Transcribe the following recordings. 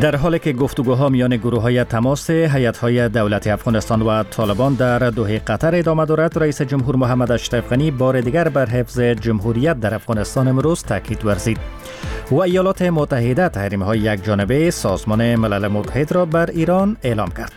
در حالی که گفتگوها میان گروه‌های تماس هیئت‌های دولت افغانستان و طالبان در دوحه قطر ادامه دارد، رئیس جمهور محمد اشرف غنی بار دیگر بر حفظ جمهوریت در افغانستان امروز تاکید ورزید و ایالات متحده تحریم‌های یک جانبه سازمان ملل متحد را بر ایران اعلام کرد.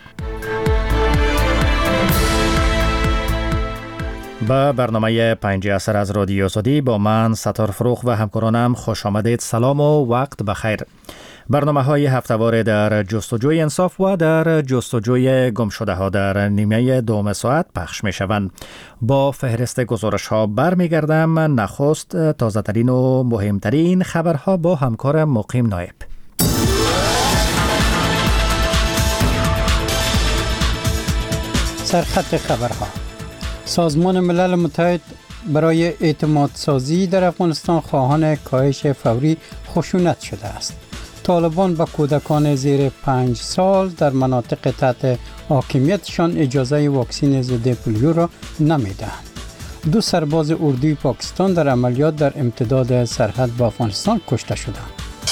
با برنامه 5 عصر از رادیو آزادی با من ستار فروخ و همکارانم خوش آمدید. سلام و وقت بخیر. برنامه‌های هفته‌وار در جستجوی انصاف و در جستجوی گمشده‌ها در نیمه دوم ساعت پخش می‌شوند. با فهرست گزارش‌ها برمیگردم. نخست تازه‌ترین و مهمترین خبرها با همکارم مقیم نایب. سرخط خبرها. سازمان ملل متحد برای اعتماد سازی در افغانستان خواهان کاهش فوری خشونت شده است. طالبان به کودکان زیر 5 سال در مناطق تحت حاکمیتشان اجازه واکسین ضد پولیو را نمیدهند. 2 سرباز اردوی پاکستان در عملیات در امتداد سرحد با افغانستان کشته شدند.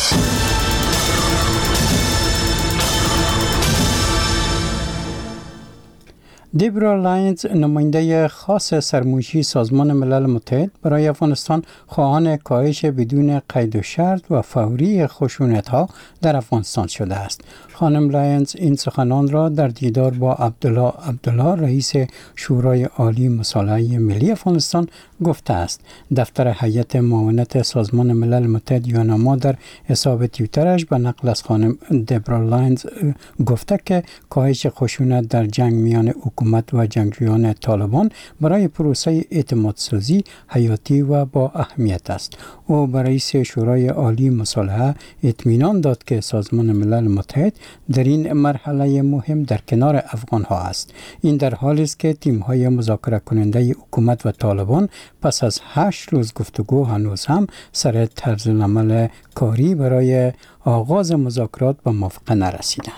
دیبرا لاینز، نماینده خاص سرمایه‌ای سازمان ملل متحد برای افغانستان، خواهان کاهش بدون قید و شرط و فوری خشونت‌ها در افغانستان شده است. خانم لاینز این سخنان را در دیدار با عبدالله رئیس شورای عالی مصالحه ملی افغانستان گفته است. دفتر هیئت معاونت سازمان ملل متحد یوناما در حساب توییترش به نقل از خانم دیبرا لاینز گفته که کاهش خشونت در جنگ میان حکومت و جنگجویان طالبان برای پروسه اعتمادسازی حیاتی و با اهمیت است. او به رئیس شورای عالی مصالحه اطمینان داد که سازمان ملل متحد در این مرحله مهم در کنار افغان ها است. این در حالی است که تیم های مذاکره کننده حکومت و طالبان پس از 8 روز گفتگو هنوز هم سر طرز عمل کاری برای آغاز مذاکرات به موافقه نرسیدند.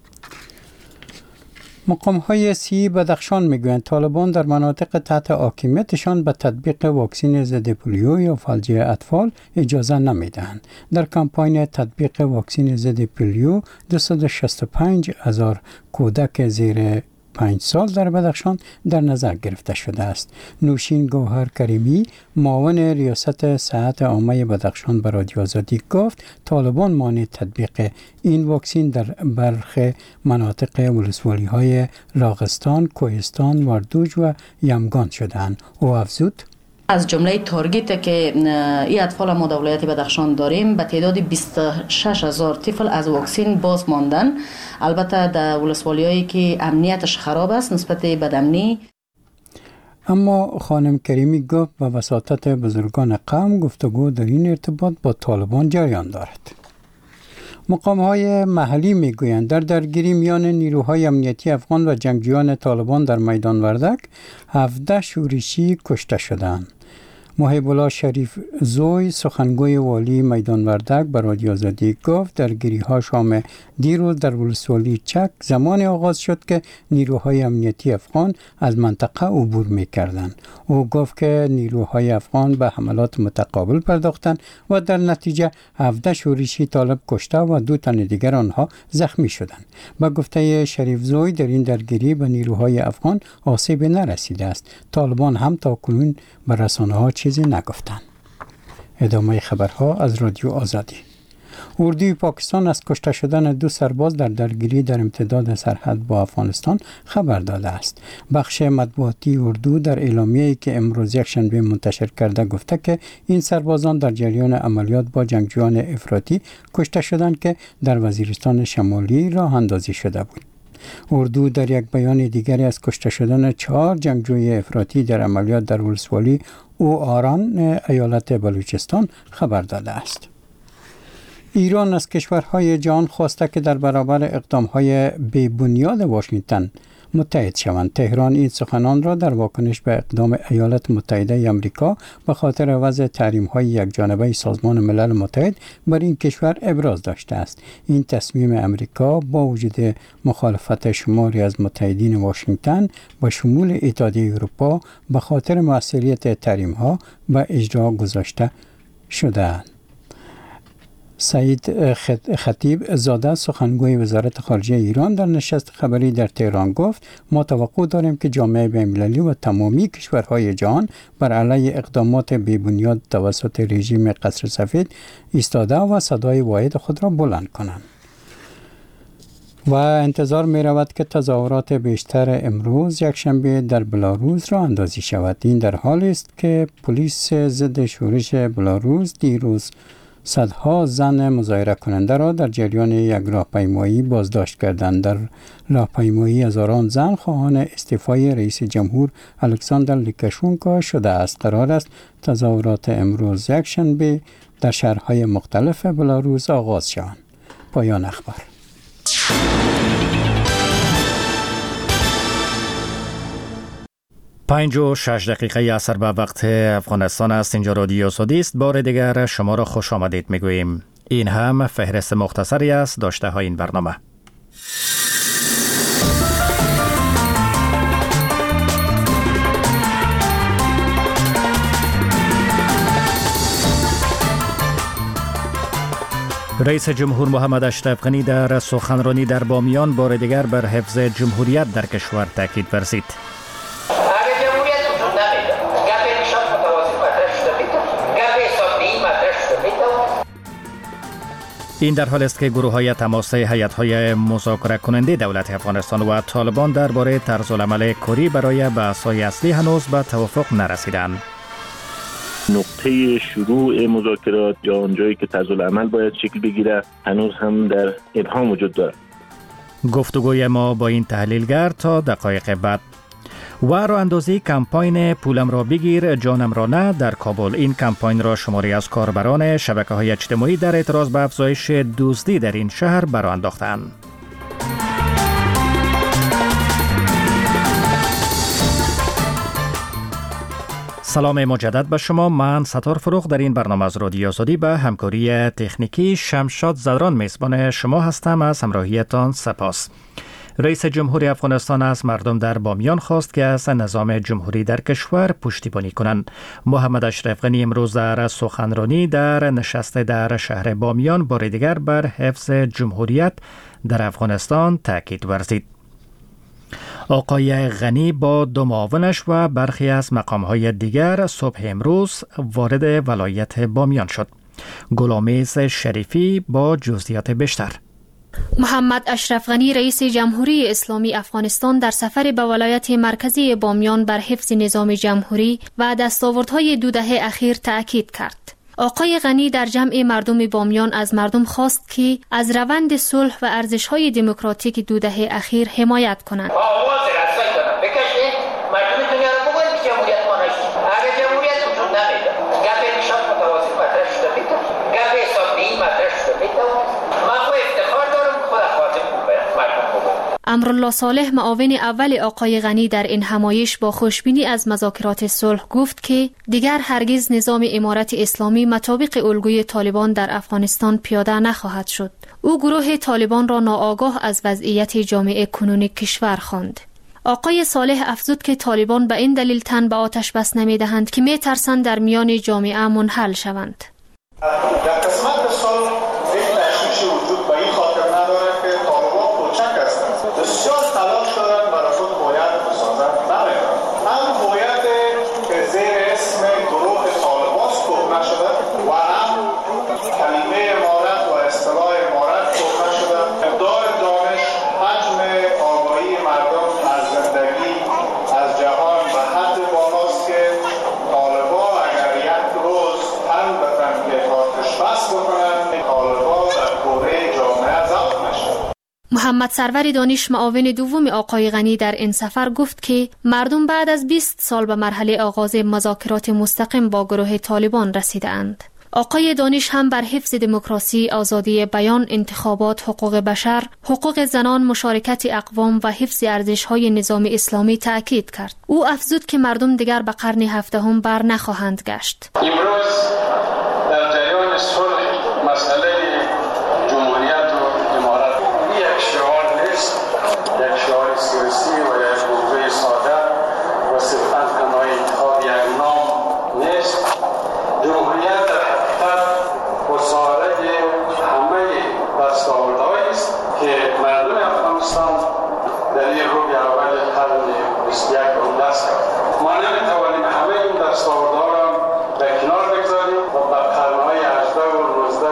مقام‌های سی بدخشان میگویند طالبان در مناطق تحت حاکمیتشان به تطبیق واکسن ضد پولیو یا فلج اطفال اجازه نمیدهند. در کمپاین تطبیق واکسن ضد پولیو 265,000 کودک زیر 5 سال در بدخشان در نظر گرفته شده است. نوشین گوهر کریمی، معاون ریاست صحت عامه بدخشان به رادیو آزادی گفت طالبان مانع تطبیق این واکسن در برخی مناطق ولسوالی‌های لاغستان، کوهستان، وردوج و یمگان شدند. او افزود از جمله تارگت که این اطفال ما در ولایت بدخشان داریم به تعداد 26,000 طفل از واکسن باز ماندن. البته در ولسوالی‌هایی که امنیتش خراب است نسبت بدامنی. اما خانم کریمی گفت به وساطت بزرگان قوم گفتگو در این ارتباط با طالبان جریان دارد. مقام‌های محلی میگویند در درگیری میان نیروهای امنیتی افغان و جنگجویان طالبان در میدان وردک 17 شورشی کشته شدند. محب الله شریف زوی، سخنگوی والی میدان وردک به رادیو آزادی گفت درگیری‌ها شام دیروز در ولسوالی چک زمان آغاز شد که نیروهای امنیتی افغان از منطقه عبور می‌کردند. او گفت که نیروهای افغان به حملات متقابل پرداختند و در نتیجه 17 شورشی طالب کشته و 2 تن دیگر آنها زخمی شدند. با گفته شریف زوی در این درگیری به نیروهای افغان آسیب نرسیده است. طالبان هم تاکنون به رسانه‌ها چیزی نگفتند. ادامه خبرها از رادیو آزادی. اردوی پاکستان از کشته شدن 2 سرباز در درگیری در امتداد سرحد با افغانستان خبر داده است. بخش مطبوعاتی اردو در اعلامیه‌ای که امروز یکشنبه منتشر کرده گفته که این سربازان در جریان عملیات با جنگجویان افراطی کشته شدند که در وزیرستان شمالی راه اندازی شده بود. اردو در یک بیان دیگری از کشته شدن 4 جنگجوی افراطی در عملیات در ولسوالی او آران ایالت بلوچستان خبر داده است. ایران از کشورهای جهان خواسته که در برابر اقدامهای بی‌بنیاد واشنگتن متحد شوند. تهران این سخنان را در واکنش به اقدام ایالات متحده آمریکا به خاطر وضع تحریم‌های یکجانبه سازمان ملل متحد بر این کشور ابراز داشته است. این تصمیم آمریکا با وجود مخالفت شماری از متحدین واشنگتن به شمول اتحادیه اروپا به خاطر موثریت تحریم‌ها به اجرا گذاشته شده است. سعید خطیب زاده سخنگوی وزارت خارجه ایران در نشست خبری در تهران گفت ما توقع داریم که جامعه بین‌المللی و تمامی کشورهای جهان بر علیه اقدامات بی‌بنیاد توسط رژیم قصر سفید ایستاده و صدای واحد خود را بلند کنند. و انتظار می رود که تظاهرات بیشتر امروز یکشنبه در بلاروس را اندازی شود. این در حالی است که پلیس ضد شورش بلاروس دیروز صدها زن مظاهره کننده را در جریان یک راهپیمایی بازداشت کردند. در راهپیمایی هزاران زن خواهان استعفای رئیس جمهور الکساندر لوکاشنکو شده است. قرار است تظاهرات امروز یکشنبه در شهرهای مختلف بلاروس آغاز شوند. پایان اخبار. 5:06 اثر به وقت افغانستان است. اینجا رادیو سعودی است. بار دیگر شما را خوش آمدید میگوییم. این هم فهرست مختصری است داشته های این برنامه. رئیس جمهور محمد اشرف غنی در سخنرانی در بامیان بار دیگر بر حفظ جمهوریت در کشور تاکید ورزید. این در حال است که گروه‌های تماسی هیئت‌های مذاکره کننده دولت افغانستان و طالبان درباره طرزالعمل کوری برای بحث‌های اصلی هنوز به توافق نرسیدند. نقطه شروع مذاکرات یا اونجایی که طرزالعمل باید شکل بگیره هنوز هم در ابهام وجود دارد. گفتگوی ما با این تحلیلگر تا دقایق بعد. و راه اندازی کمپاین پولم را بگیر جانم را نه در کابل. این کمپاین را شماری از کاربران شبکه‌های اجتماعی در اعتراض به افزایش دزدی در این شهر برآ انداختند. سلام مجدد به شما. من ستار فروغ در این برنامه از رادیو سعودی به همکاری تکنیکی شمشاد زدران میزبان شما هستم. از همراهیتان سپاس. رئیس جمهوری افغانستان از مردم در بامیان خواست که از نظام جمهوری در کشور پشتیبانی کنند. محمد اشرف غنی امروز در سخنرانی در نشست در شهر بامیان بار دیگر بر حفظ جمهوریت در افغانستان تاکید ورزید. آقای غنی با دو معاونش و برخی از مقام‌های دیگر صبح امروز وارد ولایت بامیان شد. گلامیز شریفی با جزئیات بیشتر. محمد اشرف غنی رئیس جمهوری اسلامی افغانستان در سفر به ولایت مرکزی بامیان بر حفظ نظام جمهوری و دستاوردهای 2 دهه اخیر تأکید کرد. آقای غنی در جمع مردم بامیان از مردم خواست که از روند صلح و ارزش‌های دموکراتیک 2 دهه اخیر حمایت کنند. امرالله صالح معاون اول آقای غنی در این همایش با خوشبینی از مذاکرات صلح گفت که دیگر هرگز نظام امارت اسلامی مطابق الگوی طالبان در افغانستان پیاده نخواهد شد. او گروه طالبان را ناآگاه از وضعیت جامعه کنونی کشور خواند. آقای صالح افزود که طالبان به این دلیل تن به آتش بس نمی‌دهند که می‌ترسند در میان جامعه منحل شوند. در قسمت صلح تشویش وجود به این خاطر نداره که طالبان کوچک هستند. بسیار تلاش دارند برای خود هویت بسازند. نمی‌کنند. هم هویت که زیر اسم گروه طالبان سپرد نشده و هم کلمه امارت و اصطلاح امارت سپرد نشده. مقدار دانش، حجم آگاهی مردم از زندگی از جهان به حد بالاست که طالبان اگر یک روز تن به تنگه آتش بس بکنند طالبان در کوره جامعه ضبط نشد. محمد سرور دانش معاون دوم آقای غنی در این سفر گفت که مردم بعد از 20 سال به مرحله آغاز مذاکرات مستقیم با گروه طالبان رسیدند. آقای دانش هم بر حفظ دموکراسی، آزادی بیان، انتخابات، حقوق بشر، حقوق زنان، مشارکت اقوام و حفظ ارزش‌های نظام اسلامی تأکید کرد. او افزود که مردم دیگر به قرن 17 بر نخواهند گشت. امروز در جریان صلح مسئله جمهوریت و امارت یک شعار نیست، یک شعار سیاسی و یک موضوع ساده و صرفاً تنها انتخاب یک نام نیست. جمهوریت در حقیقت مساعد 21 به اون دست کرد. ما نمیتوانیم همه اون دستاوردها را به کنار بگذاریم و به قرنهای 18 و 19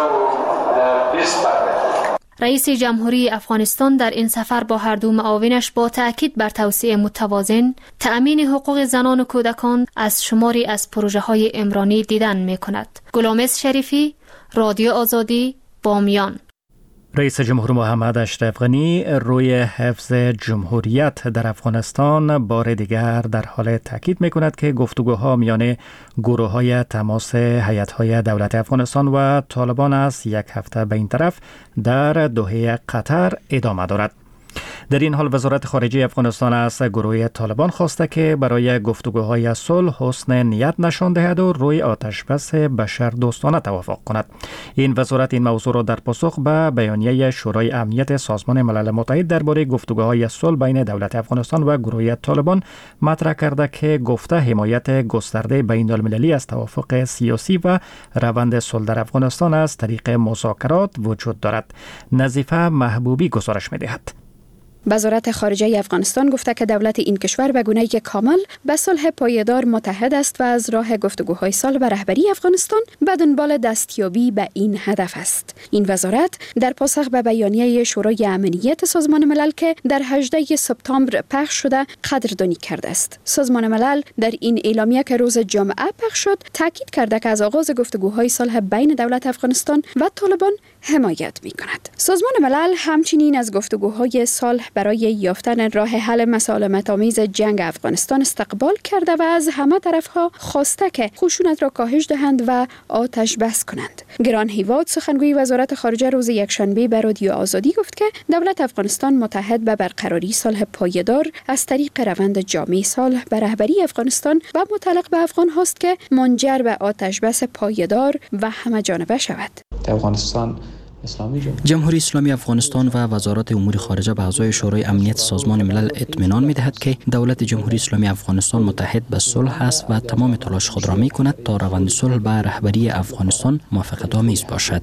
و 20 برگردیم. رئیس جمهوری افغانستان در این سفر با هر دو معاونش با تأکید بر توسعه متوازن، تأمین حقوق زنان و کودکان از شماری از پروژه‌های عمرانی دیدن می‌کند. غلامرضا شریفی، رادیو آزادی، بامیان. رئیس جمهور محمد اشرف غنی روی حفظ جمهوریت در افغانستان بار دیگر در حال تاکید می‌کند که گفتگوها میان گروه‌های تماس هیئت‌های دولت افغانستان و طالبان از یک هفته به این طرف در دوحه قطر ادامه دارد. در این حال وزارت خارجه افغانستان از گروه طالبان خواسته که برای گفتگوهای صلح حسن نیت نشان دهد و روی آتشبس بشردوستانه توافق کند. این وزارت این موضوع را در پاسخ به بیانیه شورای امنیت سازمان ملل متحد درباره گفتگوهای صلح بین دولت افغانستان و گروه طالبان مطرح کرده که گفته حمایت گسترده بین المللی از توافق سیاسی و روند صلح در افغانستان از طریق مذاکرات وجود دارد. نظیفه محبوبی گزارش می‌دهد. وزارت خارجه افغانستان گفته که دولت این کشور به گونه‌ای که کامل به صلح پایدار متحد است و از راه گفتگوهای صلح و رهبری افغانستان به دنبال دستیابی به این هدف است. این وزارت در پاسخ به بیانیه شورای امنیت سازمان ملل که در 18 سپتامبر پخش شده قدردانی کرده است. سازمان ملل در این اعلامیه که روز جمعه پخش شد تاکید کرده که از آغاز گفتگوهای صلح بین دولت افغانستان و طالبان حمایت می‌کند. سازمان ملل همچنین از گفتگوهای صلح برای یافتن راه حل مسالمت‌آمیز جنگ افغانستان استقبال کرده و از همه طرف‌ها خواسته که خشونت را کاهش دهند و آتش بس کنند. گران هیواد سخنگوی وزارت خارجه روز یکشنبه به رادیو آزادی گفت که دولت افغانستان متحد به برقراری صلح پایدار از طریق روند جامع صلح به رهبری افغانستان و متعلق به افغان هاست که منجر به آتش بس پایدار و همه جانبه شود. افغانستان جمهوری اسلامی افغانستان و وزارت امور خارجه به اعضای شورای امنیت سازمان ملل اطمینان می‌دهد که دولت جمهوری اسلامی افغانستان متحد به صلح است و تمام تلاش خود را می‌کند تا روند صلح به رهبری افغانستان موافقت‌آمیز باشد.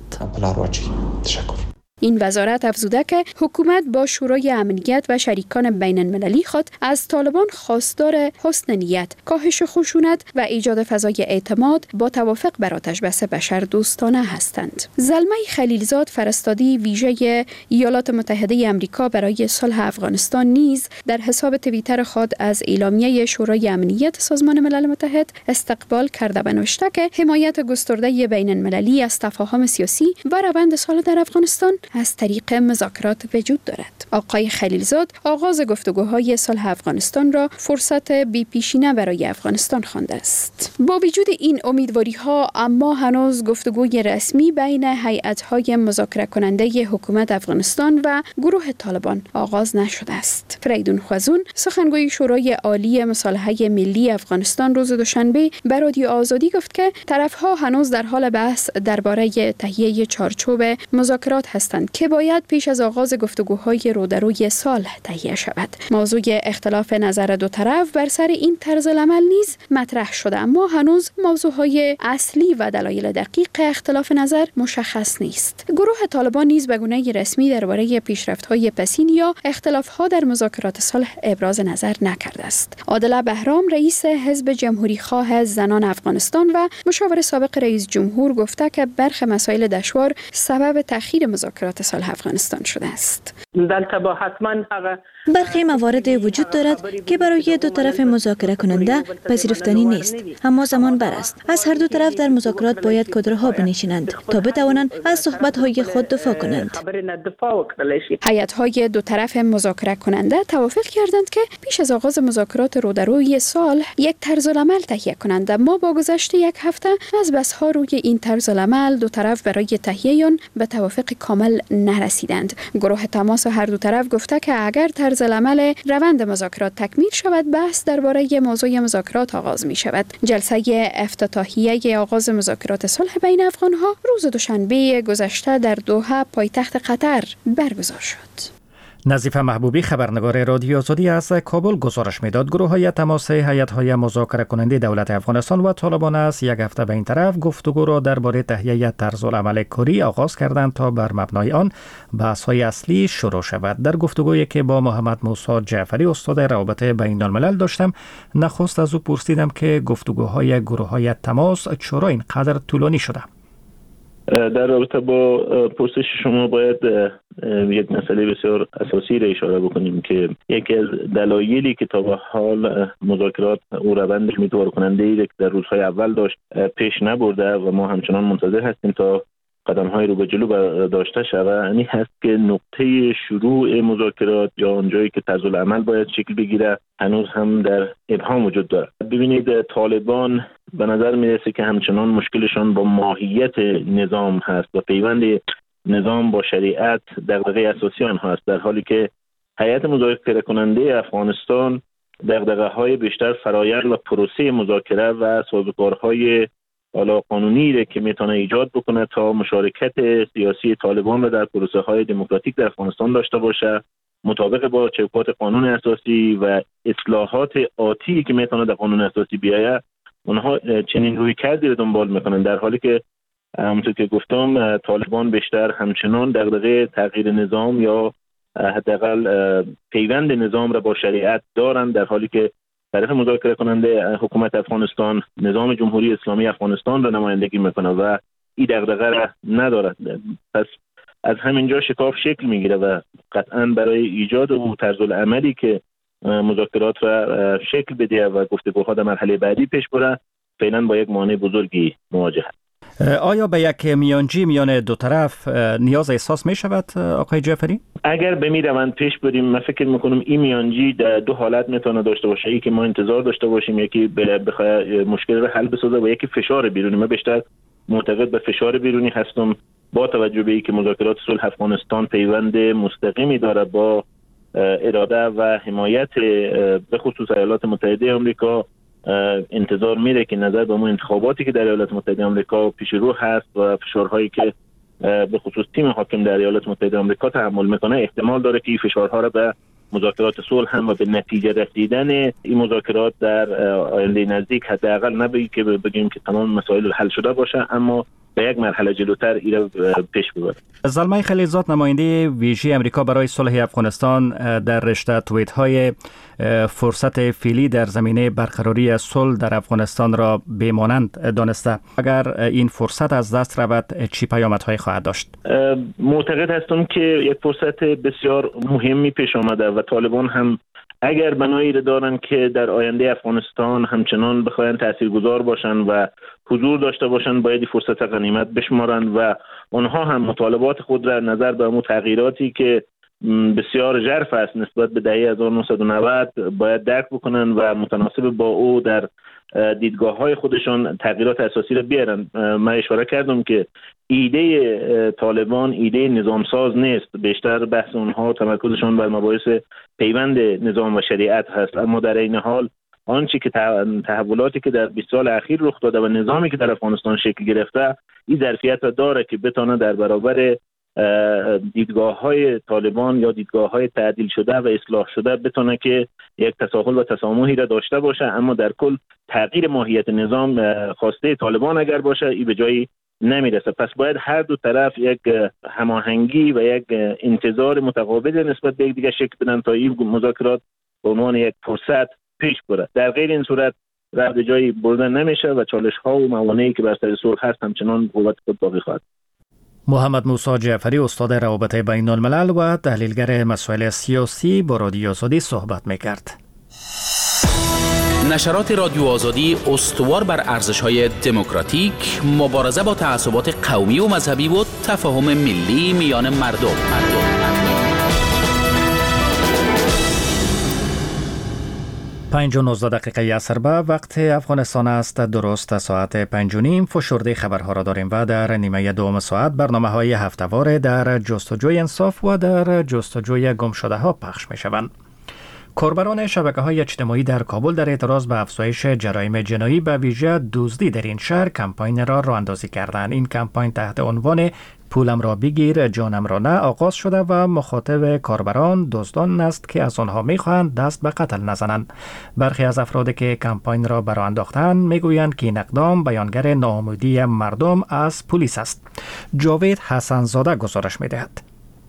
این وزارت افزوده که حکومت با شورای امنیت و شریکان بین المللی خود از طالبان خواستار حسن نیت، کاهش خشونت و ایجاد فضای اعتماد با توافق بر آتشبس بشردوستانه هستند. زلمه خلیلزاد فرستادی ویژه ایالات متحده آمریکا برای صلح افغانستان نیز در حساب توییتر خود از اعلامیه شورای امنیت سازمان ملل متحد استقبال کرده و نوشته که حمایت گسترده بین المللی از تفاهم سیاسی و روند صلح در افغانستان از طریق مذاکرات وجود دارد. آقای خلیلزاد آغاز گفتگوهای صلح افغانستان را فرصت بی‌پیشینه برای افغانستان خوانده است. با وجود این امیدواری‌ها اما هنوز گفتگوی رسمی بین هیئت‌های مذاکره کننده حکومت افغانستان و گروه طالبان آغاز نشده است. فریدون خوازون سخنگوی شورای عالی مصالحه ملی افغانستان روز دوشنبه به رادیو آزادی گفت که طرف‌ها هنوز در حال بحث درباره تهیه چارچوب مذاکرات هستند که باید پیش از آغاز گفتگوهای رودروی صلح تهیه شود. موضوع اختلاف نظر دو طرف بر سر این طرز العمل نیز مطرح شده، اما هنوز موضوعهای اصلی و دلایل دقیق اختلاف نظر مشخص نیست. گروه طالبان نیز به گونه رسمی درباره پیشرفت‌های پسین یا اختلاف‌ها در مذاکرات صلح ابراز نظر نکرده است. عادل بهرام رئیس حزب جمهوری خواه زنان افغانستان و مشاور سابق رئیس جمهور گفته که برخی مسائل دشوار سبب تأخیر مذاکرات صلح افغانستان شده است. برخی موارد وجود دارد که برای دو طرف مذاکره کننده پذیرفتنی نیست، اما زمان بر است. از هر دو طرف در مذاکرات باید کدرها بنشینند تا بتوانند از صحبت‌های خود دفاع کنند. هیئت‌های دو طرف مذاکره کننده توافق کردند که پیش از آغاز مذاکرات رودروی صلح یک طرزالعمل تهیه کنند، اما با گذشت یک هفته از بحث‌ها روی این طرزالعمل دو طرف برای تهیه آن به توافق کامل نرسیدند. گروه تماس هر دو طرف گفته که اگر طرزالعمل روند مذاکرات تکمیل شود، بحث درباره موضوع مذاکرات آغاز می شود. جلسه افتتاحیه آغاز مذاکرات صلح بین افغان‌ها روز دوشنبه گذشته در دوحه پایتخت قطر برگزار شد. نظیف محبوبی خبرنگار رادیو آزادی از کابل گزارش میداد گروه‌های تماس هیئت‌های مذاکره کننده دولت افغانستان و طالبان است یک هفته به این طرف گفتگو را درباره تهیه طرزالعمل کاری آغاز کردند تا بر مبنای آن بحث‌های اصلی شروع شود. در گفتگویی که با محمد موسی جعفری استاد روابط بین‌الملل داشتم، نخست از او پرسیدم که گفتگوهای گروه‌های تماس چرا اینقدر طولانی شده. در رابطه با پرسش شما باید یک مسئله بسیار اساسی را اشاره بکنیم که یکی از دلایلی که تا به حال مذاکرات او روند امیدوار کننده ای که در روزهای اول داشت پیش نبرده و ما همچنان منتظر هستیم تا قدم‌های رو به جلو داشته شود، این هست که نقطه شروع مذاکرات یا اونجایی که طرزالعمل باید شکل بگیره هنوز هم در ابهام وجود دارد. ببینید، طالبان به نظر میرسه که همچنان مشکلشان با ماهیت نظام هست و پیوند نظام با شریعت دغدغه اساسی آنها است، در حالی که هیئت مذاکره کننده افغانستان دغدغه‌های بیشتر فرایند و پروسه مذاکره و سازوکارهای قانونی که میتونه ایجاد بکنه تا مشارکت سیاسی طالبان را در پروسه های دموکراتیک در افغانستان داشته باشه، مطابق با چوکات قانون اساسی و اصلاحات آتی که میتونه در قانون اساسی بیاید. اونها چنین روی کردی رو دنبال میکنن، در حالی که همونطور که گفتم طالبان بیشتر همچنان دغدغه تغییر نظام یا حداقل پیوند نظام را با شریعت دارند، در حالی که طرف مذاکره کننده حکومت افغانستان نظام جمهوری اسلامی افغانستان را نمایندگی میکنه و این دغدغه را ندارد. پس از همینجا شکاف شکل میگیره و قطعا برای ایجاد اون طرزالعملی که مذاکرات را شکل بده و گفتگوها در مرحله بعدی پیش بره فعلا با یک مانع بزرگی مواجه است. آیا به یک میانجی میان دو طرف نیاز احساس می شود آقای جعفری؟ اگر به می روند پیش بریم، من فکر میکنم این میانجی در دو حالت میتونه داشته باشه، یکی که ما انتظار داشته باشیم یکی بخواد مشکل رو حل بسازه و یکی فشار بیرونی. من بیشتر معتقد به فشار بیرونی هستم، با توجه به اینکه مذاکرات صلح افغانستان پیوند مستقیمی داره با اراده و حمایت به خصوص ایالات متحده آمریکا. انتظار میره که نظر به اون انتخاباتی که در ایالات متحده آمریکا پیش رو هست و فشارهایی که به خصوص تیم حاکم در ایالات متحده آمریکا تحمل میکنه، احتمال داره که این فشارها را به مذاکرات صلح هم و به نتیجه رسیدن این مذاکرات در آینده نزدیک حداقل نبگیم که بگیم که تمام مسائل حل شده باشه، اما به یک مرحله جلوتر ایره پیش ببره. زلمه خلیلزاد، نماینده ویژه امریکا برای صلح افغانستان، در رشته توییت های فرصت فعلی در زمینه برقراری صلح در افغانستان را بی‌مانند دانسته. اگر این فرصت از دست رود چی پیامدهای خواهد داشت؟ معتقد هستم که یک فرصت بسیار مهمی پیش آمده و طالبان هم اگر بنایی را دارن که در آینده افغانستان همچنان بخواین تاثیرگذار باشن و حضور داشته باشن، باید فرصت غنیمت بشمارن و آنها هم مطالبات خود را نظر به امو تغییراتی که بسیار ژرف است نسبت به دهه 1990 باید درک بکنن و متناسب با او در دیدگاه‌های خودشان تغییرات اساسی را بیارن. من اشاره کردم که ایده طالبان ایده نظامساز نیست، بیشتر بحث اونها تمرکزشان بر مباحث پیوند نظام و شریعت هست، اما در این حال آنچه که تحولاتی که در 20 سال اخیر رخ داده و نظامی که در افغانستان شکل گرفته این ظرفیت را داره که بتونه در برابر دیدگاه‌های طالبان یا دیدگاه‌های تعدیل شده و اصلاح شده بتونه که یک تساهل و تسامحی را داشته باشه، اما در کل تغییر ماهیت نظام خواسته طالبان اگر باشه این به جایی نمیرسه. پس باید هر دو طرف یک هماهنگی و یک انتظار متقابل نسبت به دیگر شکل بدن تا این مذاکرات به عنوان یک فرصت پیش بره. در غیر این صورت راه به جایی بردن نمیشه و چالش‌ها و موانعی که بر سر صلح هست همچنان قوت خود باقی خواهد. محمد موسی جعفری، استاد روابط بین الملل و تحلیلگر مسائل سیاسی، با رادیو آزادی صحبت میکرد. نشرات رادیو آزادی استوار بر ارزش‌های دموکراتیک، مبارزه با تعصبات قومی و مذهبی و تفاهم ملی میان مردم. 5:19 دقیقه عصر به وقت افغانستان است. درست ساعت 5:30 فشرده خبرها را داریم و در نیمه دوم ساعت برنامه‌های هفته‌واره در جستجوی انصاف و در جستجوی گمشده‌ها پخش می‌شوند. کاربران شبکه‌های اجتماعی در کابل در اعتراض به افزایش جرایم جنایی به ویژه دزدی در این شهر کمپاین را راه‌اندازی کردند. این کمپاین تحت عنوان پولم را بگیر جانم را نه آغاز شده و مخاطب کاربران دزدان است که از آنها می‌خواهند دست به قتل نزنند. برخی از افرادی که کمپاین را برآ انداختند میگویند که این اقدام بیانگر ناامیدی مردم از پلیس است. جاوید حسن‌زاده گزارش می‌دهد.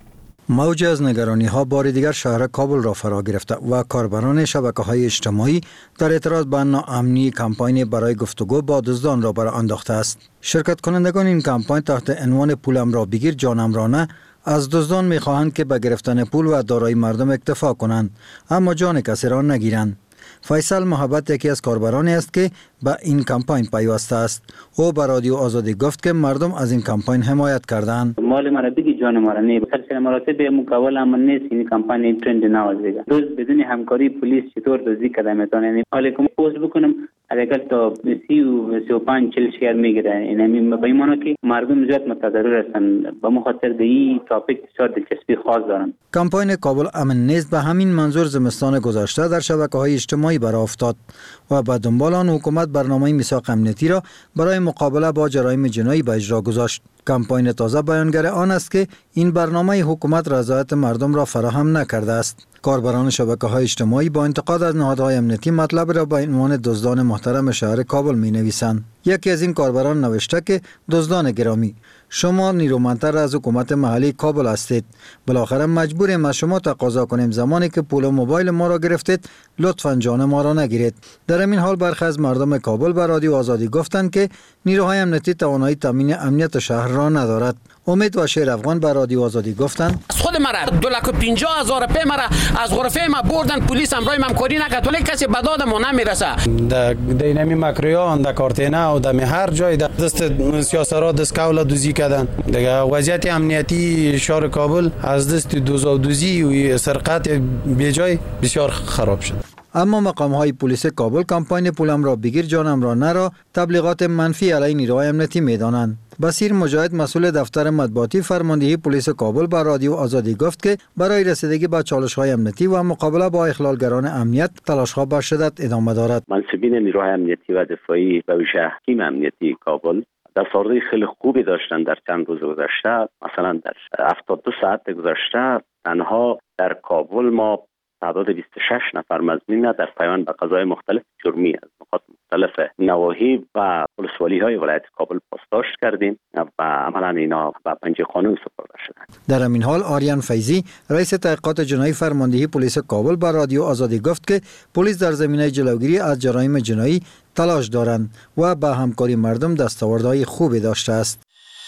موج از نگرانی ها بار دیگر شهر کابل را فرا گرفته و کاربران شبکه‌های اجتماعی در اعتراض به ناامنی کمپاین برای گفتگو با دزدان را برآ انداخته است. شرکت کنندگان این کمپاین تحت عنوان پولم را بگیر جانم را نه از دزدان می‌خواهند که به گرفتن پول و دارایی مردم اکتفا کنند اما جان کسی را نگیرند. فیصل محبت یکی از کاربرانی است که به این کمپاین پیوسته است. او به رادیو آزادی گفت که مردم از این کمپاین حمایت کردند. مال مرا بگی جان مرا نه سلسله مراتب مقابل امن نیست. این کمپاین ترند نوازیده روز بدون همکاری پلیس چطور دزدی کده میتونه. یعنی علیکم پوست بکنم اگر تا 35 40 شهر میگیره. یعنی به ایمانه که مردم زیاد متضرر هستند به مخاطر این تاپیک بسیار دلچسپی خاص دارند. کمپاین کابل امن نیست به همین منظور زمستان گذشته در شبکه‌های اجتماعی برآ افتاد و به دنبال آن حکومت برنامه میثاق امنیتی را برای مقابله با جرایم جنایی به اجرا گذاشت. کمپاین تازه بیانگر آن است که این برنامه حکومت رضایت مردم را فراهم نکرده است. کاربران شبکه‌های اجتماعی با انتقاد از نهادهای امنیتی مطلب را به عنوان دزدان محترم شهر کابل می‌نویسند. یکی از این کاربران نوشته که دزدان گرامی، شما نیرومندتر از حکومت محلی کابل هستید. بالاخره مجبوریم از شما تقاضا کنیم زمانی که پول موبایل ما را گرفتید لطفاً جان ما را نگیرید. در این حال برخی از مردم کابل به رادیو آزادی گفتند که نیروهای امنیتی توانایی تامین امنیت شهر را ندارد. امید و شیر افغان به رادیو آزادی گفتند خود مرا 250,000 روپیه مرا از غرفه ما بردن پلیس همراه همکاری نکرد ولی کسی به داد ما نمیرسه. در دینامی مکریان در کارتینا و در هر جای دست سیاسرا دست کول دوزی کردن. دیگه وضعیت امنیتی شهر کابل از دست دوزی و سرقت بیجای بسیار خراب شد. اما مقام‌های پلیس کابل کمپاین پولم را بگیر جانم را نه را تبلیغات منفی علیه نیروهای امنیتی می‌دانند. بصیر مجاهد مسئول دفتر مطبوعاتی فرماندهی پلیس کابل با رادیو آزادی گفت که برای رسیدگی به چالش‌های امنیتی و مقابله با اخلالگران امنیت تلاش‌ها به شدت ادامه دارد. منصبین نیروهای امنیتی و دفاعی و ویژه تیم امنیتی کابل دستاوردهای خیلی خوبی داشتن در چند روز گذشته. مثلا در 72 ساعت گذشته تنها در کابل ما تعداد 26 نفر مزمین در پیوند به قضای مختلف جرمی از نقاط مختلف نواحی و ولسوالی‌های ولایت کابل پاسداشت کردیم و عملاً اینا به پنجه قانون سپرده شدند. در همین حال آریان فیضی رئیس تحقیقات جنایی فرماندهی پلیس کابل با رادیو آزادی گفت که پلیس در زمینه جلوگیری از جرایم جنایی تلاش دارند و با همکاری مردم دستاوردهای خوبی داشته است.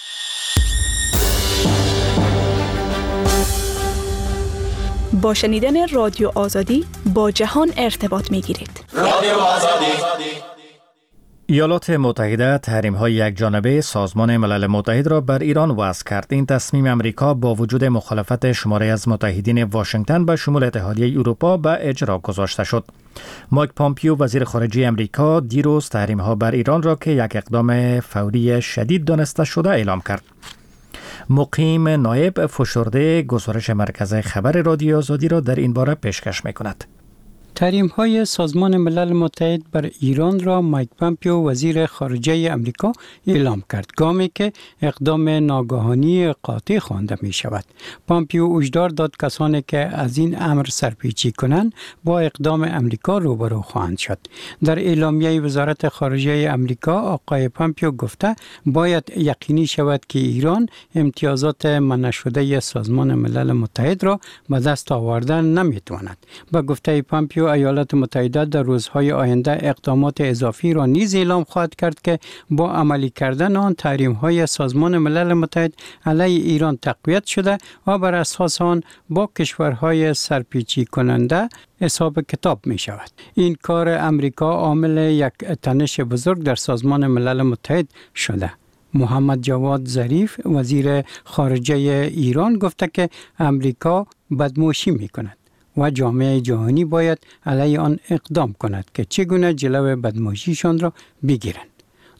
با شنیدن رادیو آزادی با جهان ارتباط می‌گیرید. رادیو آزادی. ایالات متحده تحریم‌های یکجانبه سازمان ملل متحد را بر ایران وضع کرد. این تصمیم امریکا با وجود مخالفت شماری از متحدین واشنگتن به شمول اتحادیه اروپا به اجرا گذاشته شد. مایک پامپیو وزیر خارجه امریکا دیروز تحریم‌ها بر ایران را که یک اقدام فوری شدید دانسته شده اعلام کرد. مقیم نایب فشرده گزارش مرکز خبر رادیو آزادی را در این باره پیشکش می‌کند. تحریم‌های سازمان ملل متحد بر ایران را مایک پامپیو وزیر خارجه امریکا اعلام کرد، گامی که اقدام ناگهانی قاطع خوانده می شود. پامپیو هشدار داد کسانی که از این امر سرپیچی کنند با اقدام امریکا روبرو خواهند شد. در اعلامیه وزارت خارجه امریکا آقای پامپیو گفته باید یقینی شود که ایران امتیازات منع شده سازمان ملل متحد را به دست آوردن نمی‌تواند. با گفته پامپیو ایالات متحده در روزهای آینده اقدامات اضافی را نیز اعلام خواهد کرد که با عملی کردن آن تحریم‌های سازمان ملل متحد علیه ایران تقویت شده و بر اساس آن با کشورهای سرپیچی کننده حساب کتاب می شود. این کار امریکا عامل یک تنش بزرگ در سازمان ملل متحد شده. محمد جواد ظریف وزیر خارجه ایران گفته که امریکا بدموشی می کند و جامعه جهانی باید علیه آن اقدام کند که چگونه جلو بدموشیشان را بگیرند.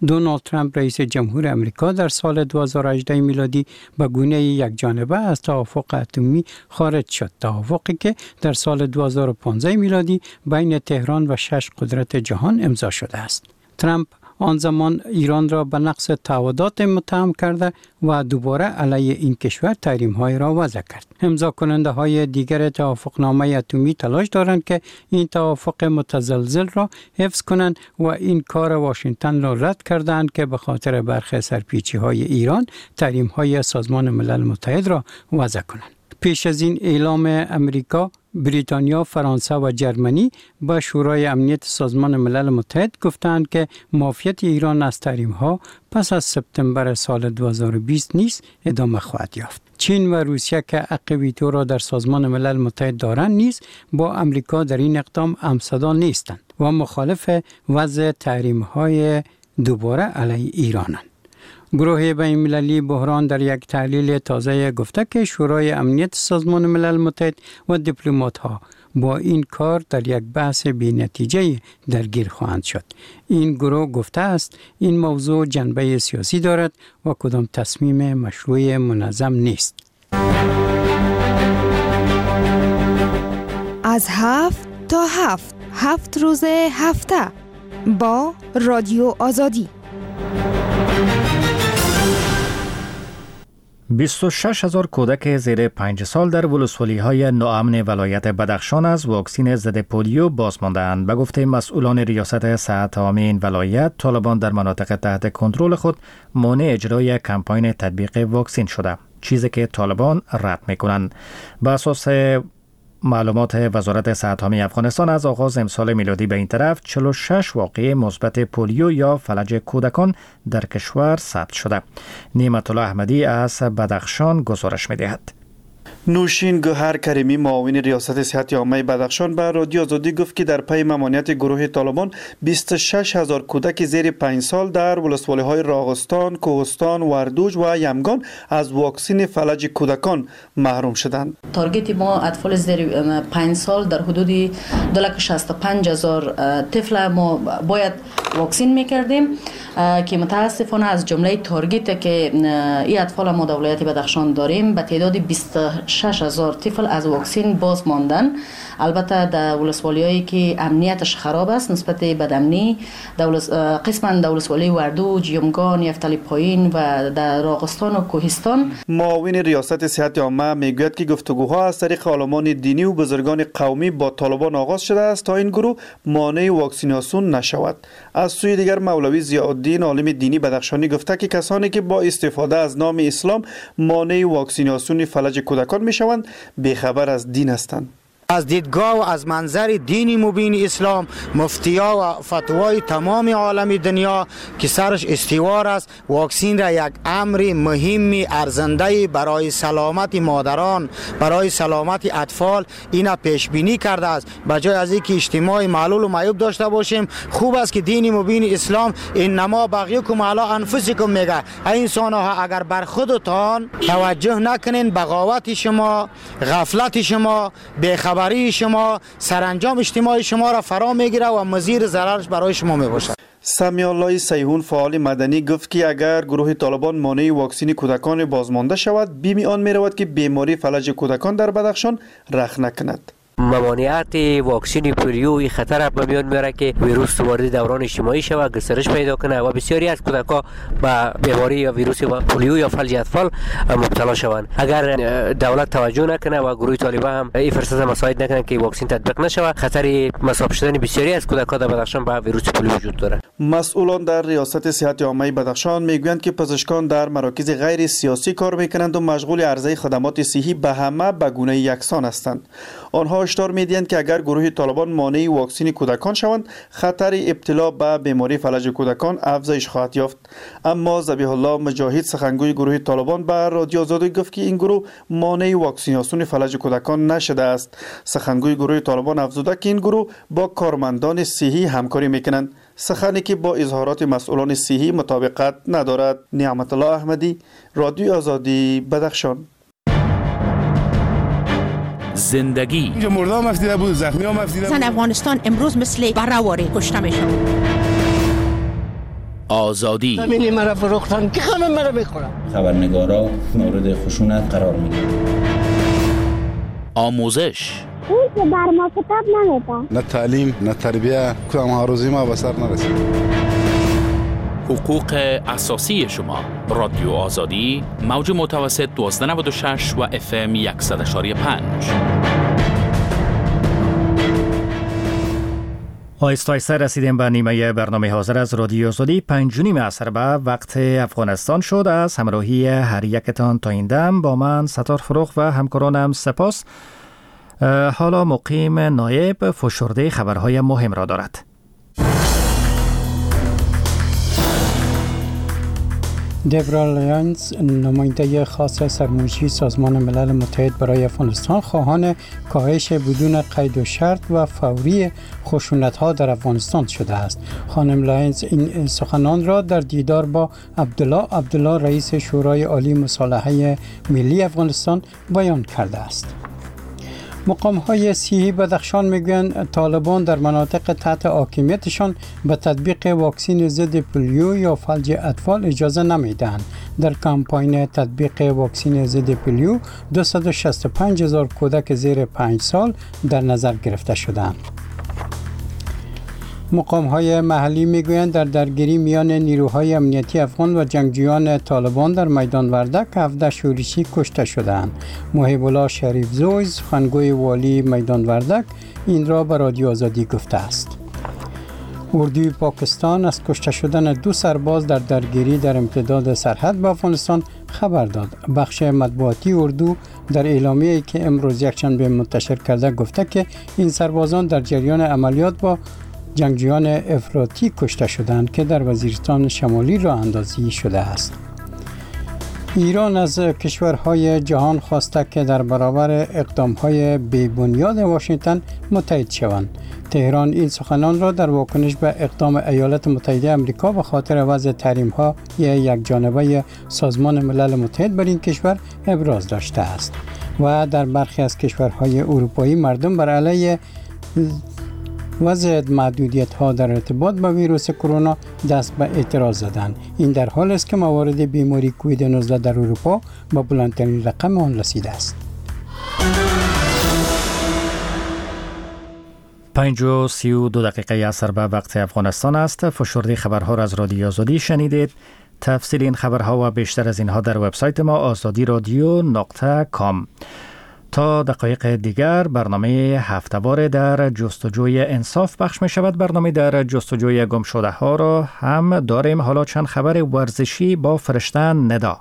دونالد ترامپ رئیس جمهور امریکا در سال 2018 میلادی به گونه یکجانبه از توافق اتمی خارج شد. توافقی که در سال 2015 میلادی بین تهران و 6 قدرت جهان امضا شده است. ترامپ آن زمان ایران را به نقض تعهدات متهم کرده و دوباره علیه این کشور تحریم‌های را وضع کرد. امضا کننده های دیگر توافقنامه اتمی تلاش دارند که این توافق متزلزل را حفظ کنند و این کار واشنگتن را رد کردند که به خاطر برخی سرپیچی‌های ایران تحریم‌های سازمان ملل متحد را وضع کنند. پیش از این اعلام امریکا، بریتانیا، فرانسه و جرمنی به شورای امنیت سازمان ملل متحد گفتند که معافیت ایران از تحریم‌ها پس از سپتامبر سال 2020 نیز ادامه خواهد یافت. چین و روسیه که حق ویتو را در سازمان ملل متحد دارند نیز با امریکا در این اقدام همصدا نیستند و مخالف وضع تحریم‌های دوباره علیه ایرانند. گروه بین‌المللی بحران در یک تحلیل تازه گفته که شورای امنیت سازمان ملل متحد و دیپلمات‌ها با این کار در یک بحث بی‌نتیجه درگیر خواهند شد. این گروه گفته است این موضوع جنبه سیاسی دارد و کدام تصمیم مشروع منظم نیست. از 7 تا 7 روز هفته با رادیو آزادی. 26,000 کودک زیر 5 سال در ولسوالی‌های ناامن ولایت بدخشان از واکسین ضد پولیو باز مانده‌اند. به گفته مسئولان ریاست صحت عامه این ولایت، طالبان در مناطق تحت کنترل خود مانع اجرای کمپاین تطبیق واکسین شده، چیزی که طالبان رد می‌کنند. به اساس معلومات وزارت صحت عامه افغانستان از آغاز امسال میلادی به این طرف 46 واقعه مثبت پولیو یا فلج کودکان در کشور ثبت شده. نعمت الله احمدی از بدخشان گزارش می‌دهد. نوشین گوهر کریمی، معاون ریاست صحت عامه بدخشان، به رادیو آزادی گفت که در پی ممانعت گروه طالبان 26,000 کودک زیر 5 سال در ولسوالی‌های راغستان، کوهستان، وردوج و یمگان از واکسین فلج کودکان محروم شدند. تارگت ما اطفال زیر 5 سال در حدود 265,000 طفل ما باید واکسین میکردیم که متاسفانه از جمله تارگت که این اطفال ما در ولایت بدخشان داریم به تعداد 26,000 طفل از واکسین باز ماندن. البته در ولسوالی‌هایی که امنیتش خراب است نسبت به امنی، قسما در ولسوالی وردوج، یمگان، یفتلی پایین و در راغستان و کوهستان. معاون ریاست صحت عامه میگوید که گفتگوها از طریق عالمان دینی و بزرگان قومی با طالبان آغاز شده است تا این گروه مانع واکسیناسیون نشود. از سوی دیگر مولوی ضیاءالدین، عالم دینی بدخشانی، گفته که کسانی که با استفاده از نام اسلام مانع واکسیناسیون فلج کودکان میشوند بیخبر از دین هستند. از دیدگاه و از منظر دینی مبین اسلام، مفتیا و فتوای تمام عالم دنیا که سرش استوار است، واکسین را یک امر مهمی ارزنده برای سلامت مادران، برای سلامت اطفال اینا پیش بینی کرده است. بجای از اینکه اجتماع معلول و معیوب داشته باشیم، خوب است که دینی مبین اسلام انما بغیکم علی انفسکم میگه ای انسان ها اگر بر خودتان توجه نکنین، بغاوت شما، غفلت شما، بیخبری شما، سرانجام اجتماع شما را فرا میگیره و مزیر ضررش برای شما میباشد. سمیع الله سیحون، فعال مدنی، گفت که اگر گروه طالبان مانع واکسین کودکان بازمانده شود، بیم آن میرود که بیماری فلج کودکان در بدخشان رخ نکند. ممانعت واکسن پولیو خطر به میان میاره که ویروس وارد دوران اجتماعی شود، گسترش پیدا کنه و بسیاری از کودکان به بیماری یا ویروس پولیو یا فلج اطفال مبتلا شوند. اگر دولت توجه نکنه و گروه طالبان هم این فرصت مساعد نکنه که واکسن تطبیق نشود، خطر مصاب شدن بسیاری از کودکان در بدخشان به ویروس پولیو وجود داره. مسئولان در ریاست صحت عامه بدخشان میگویند که پزشکان در مراکز غیر سیاسی کار میکنند و مشغول عرضه خدمات صحی به همه به گونه یکسان هستند. آنها هشدار میدهند که اگر گروه طالبان مانع واکسین کودکان شوند، خطر ابتلا به بیماری فلج کودکان افزایش خواهد یافت. اما ذبیح الله مجاهد، سخنگوی گروه طالبان، به رادیو آزادی گفت که این گروه مانع واکسیناسیون فلج کودکان نشده است. سخنگوی گروه طالبان افزوده که این گروه با کارمندان صحی همکاری میکنند، سخنی که با اظهارات مسئولان صحی مطابقت ندارد. نعمت الله احمدی، رادیو آزادی، بدخشان. زندگی اینجا مرده هم افتیده بود، زخمی هم افتیده بود. افغانستان امروز مثل برهواری کشته میشن. آزادی. زمینی مرا فروختن که همه مرا میخورن. خبرنگارا مورد خشونت قرار میگیرن. آموزش. اون که بر ما کتاب نمیدن. نه تعلیم نه تربیه کدام هاروزی ما به سر نرسید. حقوق اساسی شما. رادیو آزادی موج متوسط 1296 و FM 100.5. آیسته رسیدیم به نیمه برنامه حاضر از رادیو آزادی. 5:30 عصر به وقت افغانستان شد. از همراهی هر یکتان تا این دم با من ستار فروغ و همکارانم سپاس. حالا مقیم نایب فشرده خبرهای مهم را دارد. دبرا لیانز، نماینده خاص سرمنشی سازمان ملل متحد برای افغانستان، خواهان کاهش بدون قید و شرط و فوری خشونت‌ها در افغانستان شده است. خانم لیانز این سخنان را در دیدار با عبدالله رئیس شورای عالی مصالحه ملی افغانستان بیان کرده است. مقام‌های صحی بدخشان میگویند طالبان در مناطق تحت حاکمیتشان به تطبیق واکسن ضد پولیو یا فلج اطفال اجازه نمیدهند. در کمپاین تطبیق واکسن ضد پولیو 265,000 کودک زیر 5 سال در نظر گرفته شدند. مقام‌های محلی میگویند در درگیری میان نیروهای امنیتی افغان و جنگجویان طالبان در میدان وردک 17 شورشی کشته شدند. محب الله شریف زوی، سخنگوی والی میدان وردک، این را به رادیو آزادی گفته است. اردوی پاکستان از کشته شدن 2 سرباز در درگیری در امتداد سرحد با افغانستان خبر داد. بخش مطبوعاتی اردو در اعلامیه‌ای که امروز یکشنبه منتشر کرده گفته که این سربازان در جریان عملیات با جنگجویان افراطی کشته شدند که در وزیرستان شمالی راه اندازی شده است. ایران از کشورهای جهان خواسته که در برابر اقدامهای بی‌بنیاد واشنگتن متحد شوند. تهران این سخنان را در واکنش به اقدام ایالات متحده آمریکا به خاطر وضع تحریم‌های یکجانبه سازمان ملل متحد بر این کشور ابراز داشته است و در برخی از کشورهای اروپایی مردم بر علیه وضع محدودیت‌ها در ارتباط با ویروس کرونا دست به اعتراض زدند. این در حال است که موارد بیماری کووید 19 در اروپا با بلندترین رقم آن رسیده است. 5:32 عصر به وقت افغانستان است. فشرده خبرها را از رادیو آزادی شنیدید. تفصیل این خبرها و بیشتر از اینها در وبسایت ما azadiradyo.com. تا دقایق دیگر برنامه هفته‌وار در جستجوی انصاف پخش می شود. برنامه در جستجوی گم شده ها را هم داریم. حالا چند خبر ورزشی با فرشتن ندا.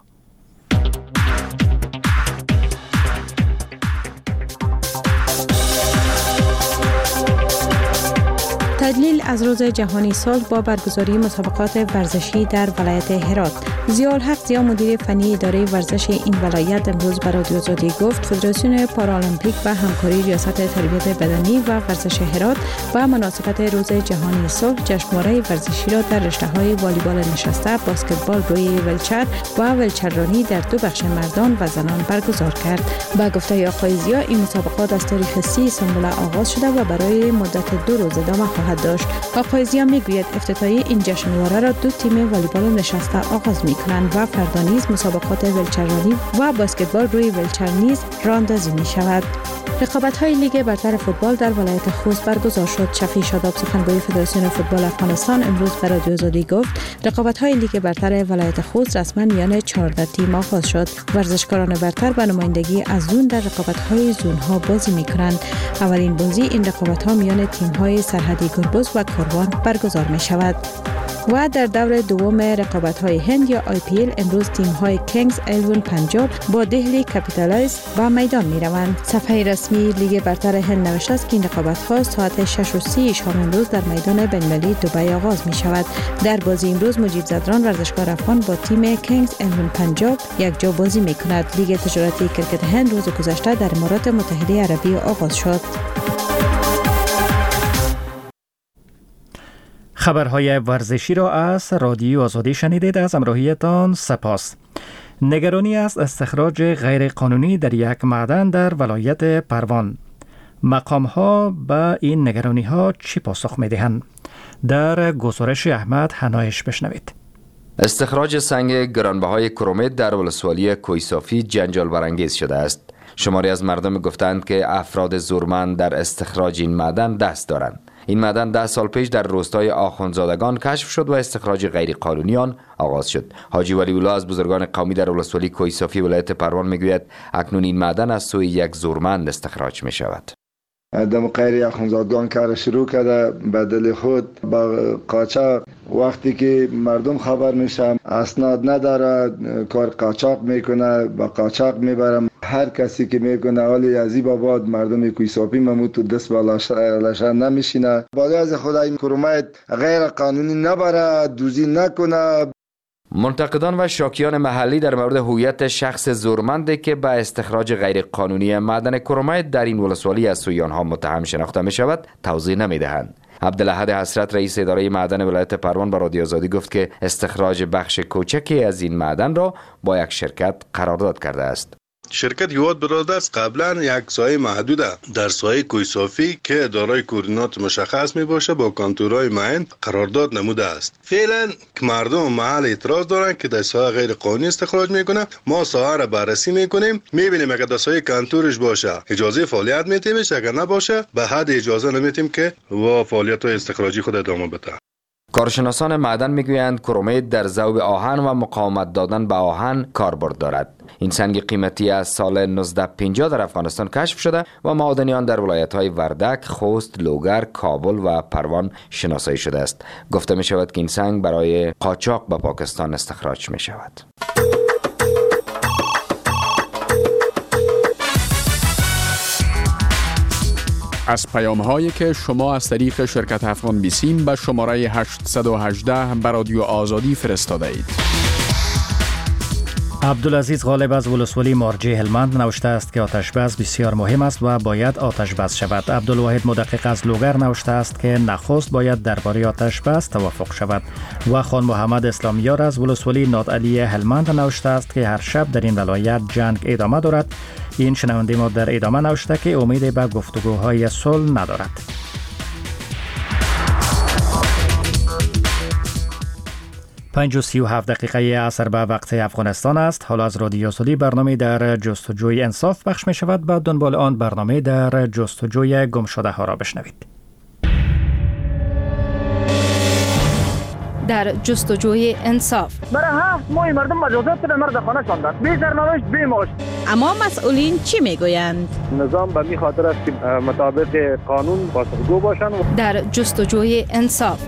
تدلیل از روز جهانی صلح با برگزاری مسابقات ورزشی در ولایت هرات. ضیاءالحق زیا مدیر فنی اداره ورزش این ولایت امروز به رادیو آزادی گفت فدراسیون پارالمپیک و همکاری ریاست تربیت بدنی و ورزش هرات با مناسبت روز جهانی صلح جشنواره ورزشی را در رشته‌های والیبال نشسته، بسکتبال روی ویلچر و ویلچررانی در 2 بخش مردان و زنان برگزار کرد. با گفته آقای زیا این مسابقات از تاریخ 30 سنبله آغاز شده و برای مدت 2 روز ادامه خواهد داشت. آقای زیا میگوید افتتاحیه این جشنواره را 2 تیم والیبال نشسته آغاز می‌کنند و فردا نیز مسابقات ویلچررانی و بسکتبال روی ویلچر نیز راندازی می‌شود. رقابت‌های لیگ برتر فوتبال در ولایت خوست برگزار شد. شفیع شاداب سخنگوی فدراسیون فوتبال افغانستان امروز به رادیو آزادی گفت رقابت‌های لیگ برتر ولایت خوست رسما میان 14 تیم آغاز شد. ورزشکاران برتر به نمایندگی از زون در رقابت‌های زون‌ها بازی می‌کنند. اولین بازی این رقابت‌ها میان تیم‌های سرحدی گربز و کاروان برگزار می‌شود. و در دور دوم رقابت‌های هند یا IPL امروز تیم‌های کینگز 11 پنجاب با دهلی کپیتالز به میدان می‌روند. صفحه رسمی لیگ برتر هند نوشته است که این رقابت‌ها ساعت 6:30 شام امروز در میدان بین‌المللی دبی آغاز می‌شود. در بازی امروز مجید زدران ورزشکار افغان با تیم کینگز 11 پنجاب یک جا بازی می‌کند. لیگ تجارتی کرکت هند روز گذشته در امارات متحده عربی آغاز شد. خبرهای ورزشی را از رادیو آزادی شنیدید. از همراهیتان سپاس. نگرانی از استخراج غیرقانونی در یک معدن در ولایت پروان. مقام‌ها به این نگرانی‌ها چی پاسخ می‌دهند؟ در گزارش احمد حنایش بشنوید. استخراج سنگ گرانبهای کرومید در ولسوالی کوهصافی جنجال برانگیز شده است. شماری از مردم گفتند که افراد زورمند در استخراج این معدن دست دارند. این معدن 10 سال پیش در روستای آخوندزادگان کشف شد و استخراج غیر قانونی آن آغاز شد. حاجی ولی الله از بزرگان قومی در ولسوالی کوهصافی ولایت پروان میگوید اکنون این معدن از سوی یک زورمند استخراج می شود. دم غیر آخوندزادگان کار شروع کرده به دل خود با قاچاق. وقتی که مردم خبر میشن اسناد نداره کار قاچاق میکنه با قاچاق میبرم. هر کسی که میکنه حالی عزیب آباد مردم کوهصافی ممود تو دست بالاشر نمیشینه. باید از خدای کرومید غیر قانونی نبره، دوزی نکنه. منتقدان و شاکیان محلی در مورد هویت شخص زورمندی که به استخراج غیر قانونی معدن کرومید در این ولسوالی از سوی آنها متهم شناخته می شود توضیح نمی دهند. عبدالاحد حسرت رئیس اداره معدن ولایت پروان به رادیو آزادی گفت که استخراج بخش کوچکی از این معدن را با یک شرکت قرارداد کرده است. شرکت یواد براده است قبلا یک سایه محدوده در سایه کوهصافی که دارای کوردینات مشخص می باشه با کانتورهای معین قرارداد نموده است. فعلا که مردم محل اعتراض دارن که در سایه غیر قانونی استخراج میکنه، ما سایه را بررسی میکنیم، میبینیم اگر در سایه کانتورش باشه اجازه فعالیت میتیمش، اگر نباشه به حد اجازه نمیتیم که و فعالیت های استخراجی خود ادامه بده. کارشناسان معدن میگویند کرومید در ذوب آهن و مقاومت دادن به آهن کاربرد دارد. این سنگ قیمتی از سال 1950 در افغانستان کشف شده و معدنیان در ولایت‌های وردک، خوست، لوگر، کابل و پروان شناسایی شده است. گفته می شود که این سنگ برای قاچاق به پاکستان استخراج می شود. از پیام‌هایی که شما از طریق شرکت افغان بیسیم به شماره 818 به رادیو آزادی فرستاده اید. عبدالعزیز غالب از ولسوالی مارجه هلمند نوشته است که آتشبس بسیار مهم است و باید آتشبس شود. عبدالواحد مدقق از لوگر نوشته است که نخست باید درباره آتشبس توافق شود. و خان محمد اسلامیار از ولسوالی نادعلی هلمند نوشته است که هر شب در این ولایت جنگ ادامه دارد. این شنونده ما در ادامه نوشته که امید به گفتگوهای صلح ندارد. 5:37 دقیقه عصر به وقت افغانستان است. حالا از رادیو آزادی برنامه در جستجوی انصاف پخش می شود. بعد دنبال آن برنامه در جستجوی گم شده ها را بشنوید. در جستجوی انصاف برای 7 ماه مردم مجازات به مرد خانه شاندند، بی سرنوشت بی معاش. اما مسئولین چی میگویند؟ نظام به می خاطر است که مطابق قانون پاسخگو باشند. در جستجوی انصاف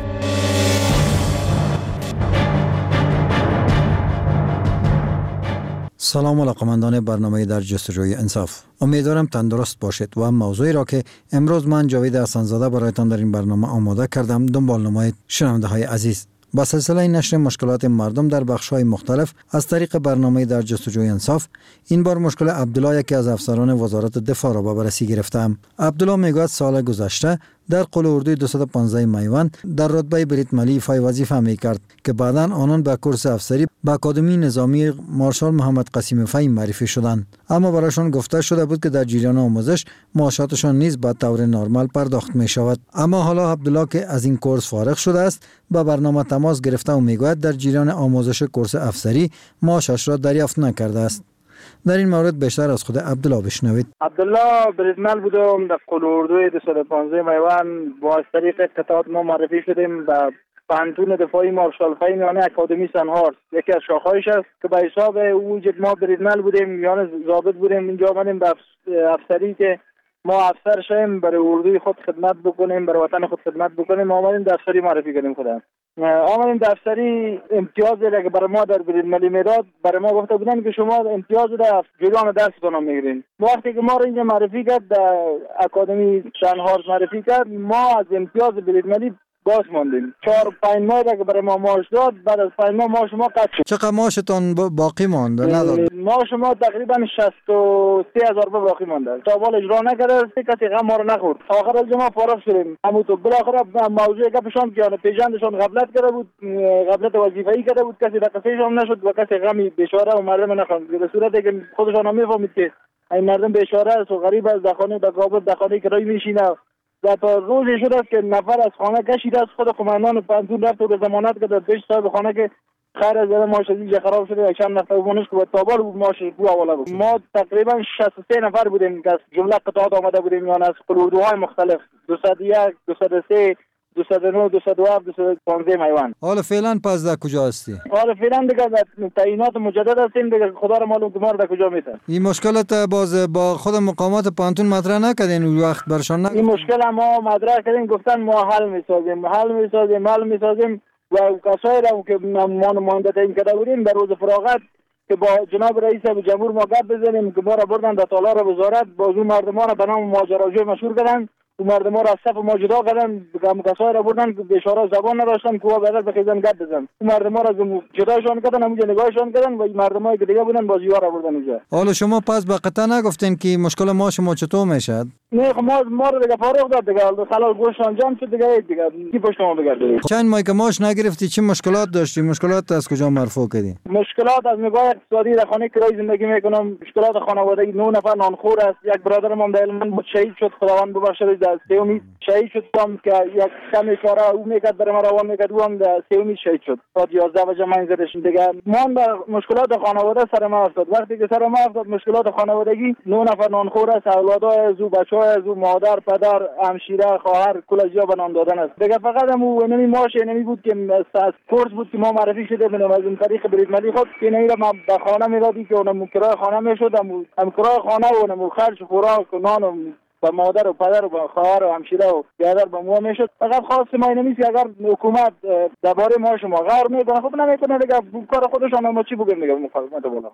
سلام علاقمندان برنامه در جستجوی انصاف. امیدوارم تندرست باشید و موضوعی را که امروز من جاوید حسن‌زاده برایتان در این برنامه آماده کردم دنبال نمایید. شنونده های عزیز، با سلسله نشر مشکلات مردم در بخش‌های مختلف از طریق برنامه در جستجوی انصاف، این بار مشکل عبدالله یکی از افسران وزارت دفاع را به بررسی گرفتم. عبدالله میگوید سال گذشته در قل اردوی 215 میوند در رتبه بریت ملی ایفای وظیفه میکرد که بعداً آنان به کورس افسری به اکادمی نظامی مارشال محمد قاسم فهیم معرفی شدند، اما برایشان گفته شده بود که در جریان آموزش معاشاتشان نیز به طور نرمال پرداخت می شود. اما حالا عبدالله که از این کورس فارغ شده است با برنامه تماس گرفته و میگوید در جریان آموزش کورس افسری معاشش را دریافت نکرده است. در این مورد بیشتر از خود عبدالله بشنوید. عبدالله بریدمل بودم در قل اردوی 215 میوند با از طریق قطعات ما معرفی شدیم به پانتون دفاعی مارشال فهیم یعنی اکادمی سنهارس، یکی از شاخهایش است که به حساب وجود ما بریدمل بودیم یعنی ضابط بودیم. اینجا آمدیم به افسری که ما افسر شیم برای اردوی خود خدمت بکنیم، برای وطن خود خدمت بکنیم. آمدیم در افسری معرفی کردیم خودم. آمدیم در افسری امتیاز که برای ما در بریدملی میداد، برای ما گفته بودن که شما امتیاز در جریان درستان میگیرین. وقتی که ما رو اینجا معرفی کرد در اکادمی سنهارس معرفی کرد، ما از امتیاز بریدملی باز ماندیم. 4-5 ماه که برای ما معاش داد، بعد از 5 ماه معاش ما قطع شد. چقدر معاشتان باقی مانده؟ نداد. معاش ما تقریبا 63,000 باقی مانده. تا حالا اجرا نکرده، کسی غم ما رو نخورد. آخر از ما فارغ شدیم. اما تو بالاخره موضوع گپشان که پیژندشان غفلت کرده بود، غفلت وظیفه‌ای کرده بود، کسی رقصهشان نشد و کسی غمی بیچاره و مردم نخواند. به صورتی که خودشان هم میفهمید که این مردم بیچاره است و غریب است، در خانه در کابل در خانه کرایی میشینه. و تا روزی شده است که نفر از خانه کشیده است، خود قماندان پانتون رفت و ضمانت کرد پیش صاحب خانه که خیر از ماش از اینجا خراب شده چند نفر بونش که تابال ماش بو اوله بود. ما تقریبا 63 نفر بودیم که از جمله قطعات آمده بودیم، یعنی از اردوهای مختلف 201 203 209 207 215 میوان. حالا فعلا پس در کجا هستی؟ حالا فعلا دیگه تعیینات مجدد هستیم دیگه، خدا رو معلوم که ما در کجا میتن. این مشکلات باز با خود مقامات پانتون مطرح نکردین اون وقت برشان نکردین؟ این مشکل ما مطرح کردیم، گفتن ما حل میسازیم و کسایی را که ما نماینده تعیین کرده بودیم در روز فراغت که با جناب رئیس جمهور ما گپ بزنیم که ما را بردن در تالار وزارت، باز اون مردمان به نام ماجراجوی مشهور کردن، اون مردم ها را از صف ما جدا کردن، کسایی را بردن که بیچاره زبان نداشتن که بدل بخیزن گپ بزن، اون مردم ها را جداشان کردن، همونجا نگاهشان کردن و این مردم هایی که دیگه بودن بازیوار را بردن اونجا. حالا شما پس به قطع نگفتین که مشکل ما شما چطور میشد؟ نه ما رو دیگه فارغ داد دیگه، خلال گوشتان جمع شد دیگه کی پشت ما بگرده. چند ماه که ماش نگرفتی چه مشکلات داشتی؟ مشکلات از کجا مرفوع کردی؟ مشکلات از نگاه اقتصادی در خانه کرای زندگی میکنم، مشکلات خانوادگی، 9 نفر نانخور است، یک برادرم هم در هلمند شهید شد، خداوند ببخشد، در سومی شهید شد که یک کمی کارا او میکرد برای ما روان میکرد، او هم در سومی شهید شد. تا 11 بجه من زدش دیگه. ما در مشکلات خانواده سر ما افتاد. وقتی که سر ما افتاد مشکلات خانوادگی، 9 نفر نانخور است، اولادای از او، بچهای از او، مادر، پدر، همشیره، خواهر، کلجیا به نام دادن است. دیگه فقط همو نمی ماش نمی بود که از کورس بود که ما معرفی شده بنام از اون طریق برید مالی خود که نمی را به خانه میدادی که اونم کرای خانه میشد، هم کرای خانه و اونم خرج خوراک و نان و مادر و پدر و خواهر و همشیره و برادر به ما میشد. فقط خواست ما نمیشه اگر حکومت درباره ما شما غور میکنه، خب نمیکنه دیگه، کار خودشان، ما چی بگیم دیگه مخالفت بالا.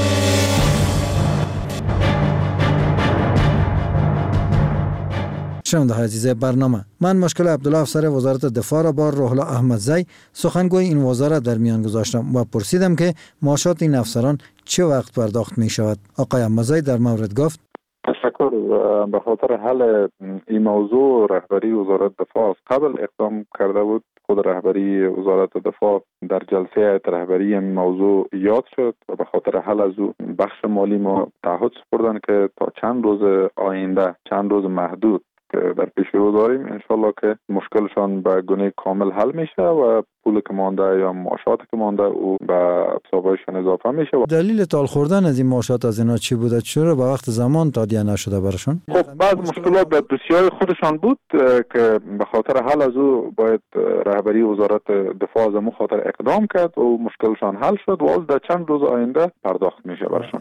شنونده عزیز برنامه، من مشکل عبدالله افسر وزارت دفاع را با روح الله احمدزی سخنگوی این وزارت در میان گذاشتم و پرسیدم که معاشات این افسران چه وقت پرداخت می شود. آقای احمدزی در مورد گفت: تشکر. به خاطر حل این موضوع رهبری وزارت دفاع از قبل اقدام کرده بود. خود رهبری وزارت دفاع در جلسه رهبری این موضوع یاد شد و به خاطر حل از او بخش مالی ما تعهد سپردن که تا چند روز آینده، چند روز محدود که در پیش رو داریم، انشالله که مشکلشان به گونه کامل حل میشه و پول که مانده یا معاشات که مانده او به حسابشان اضافه میشه. دلیل تال خوردن از این معاشات از اینا چی بوده؟ چرا به وقت زمان تادیه نشده براشون؟ خب بعض مشکلات در دوسیه‌های خودشان بود که به خاطر حل از او باید رهبری وزارت دفاع از خاطر اقدام کرد و مشکلشان حل شد و از در چند روز آینده پرداخت میشه براشون.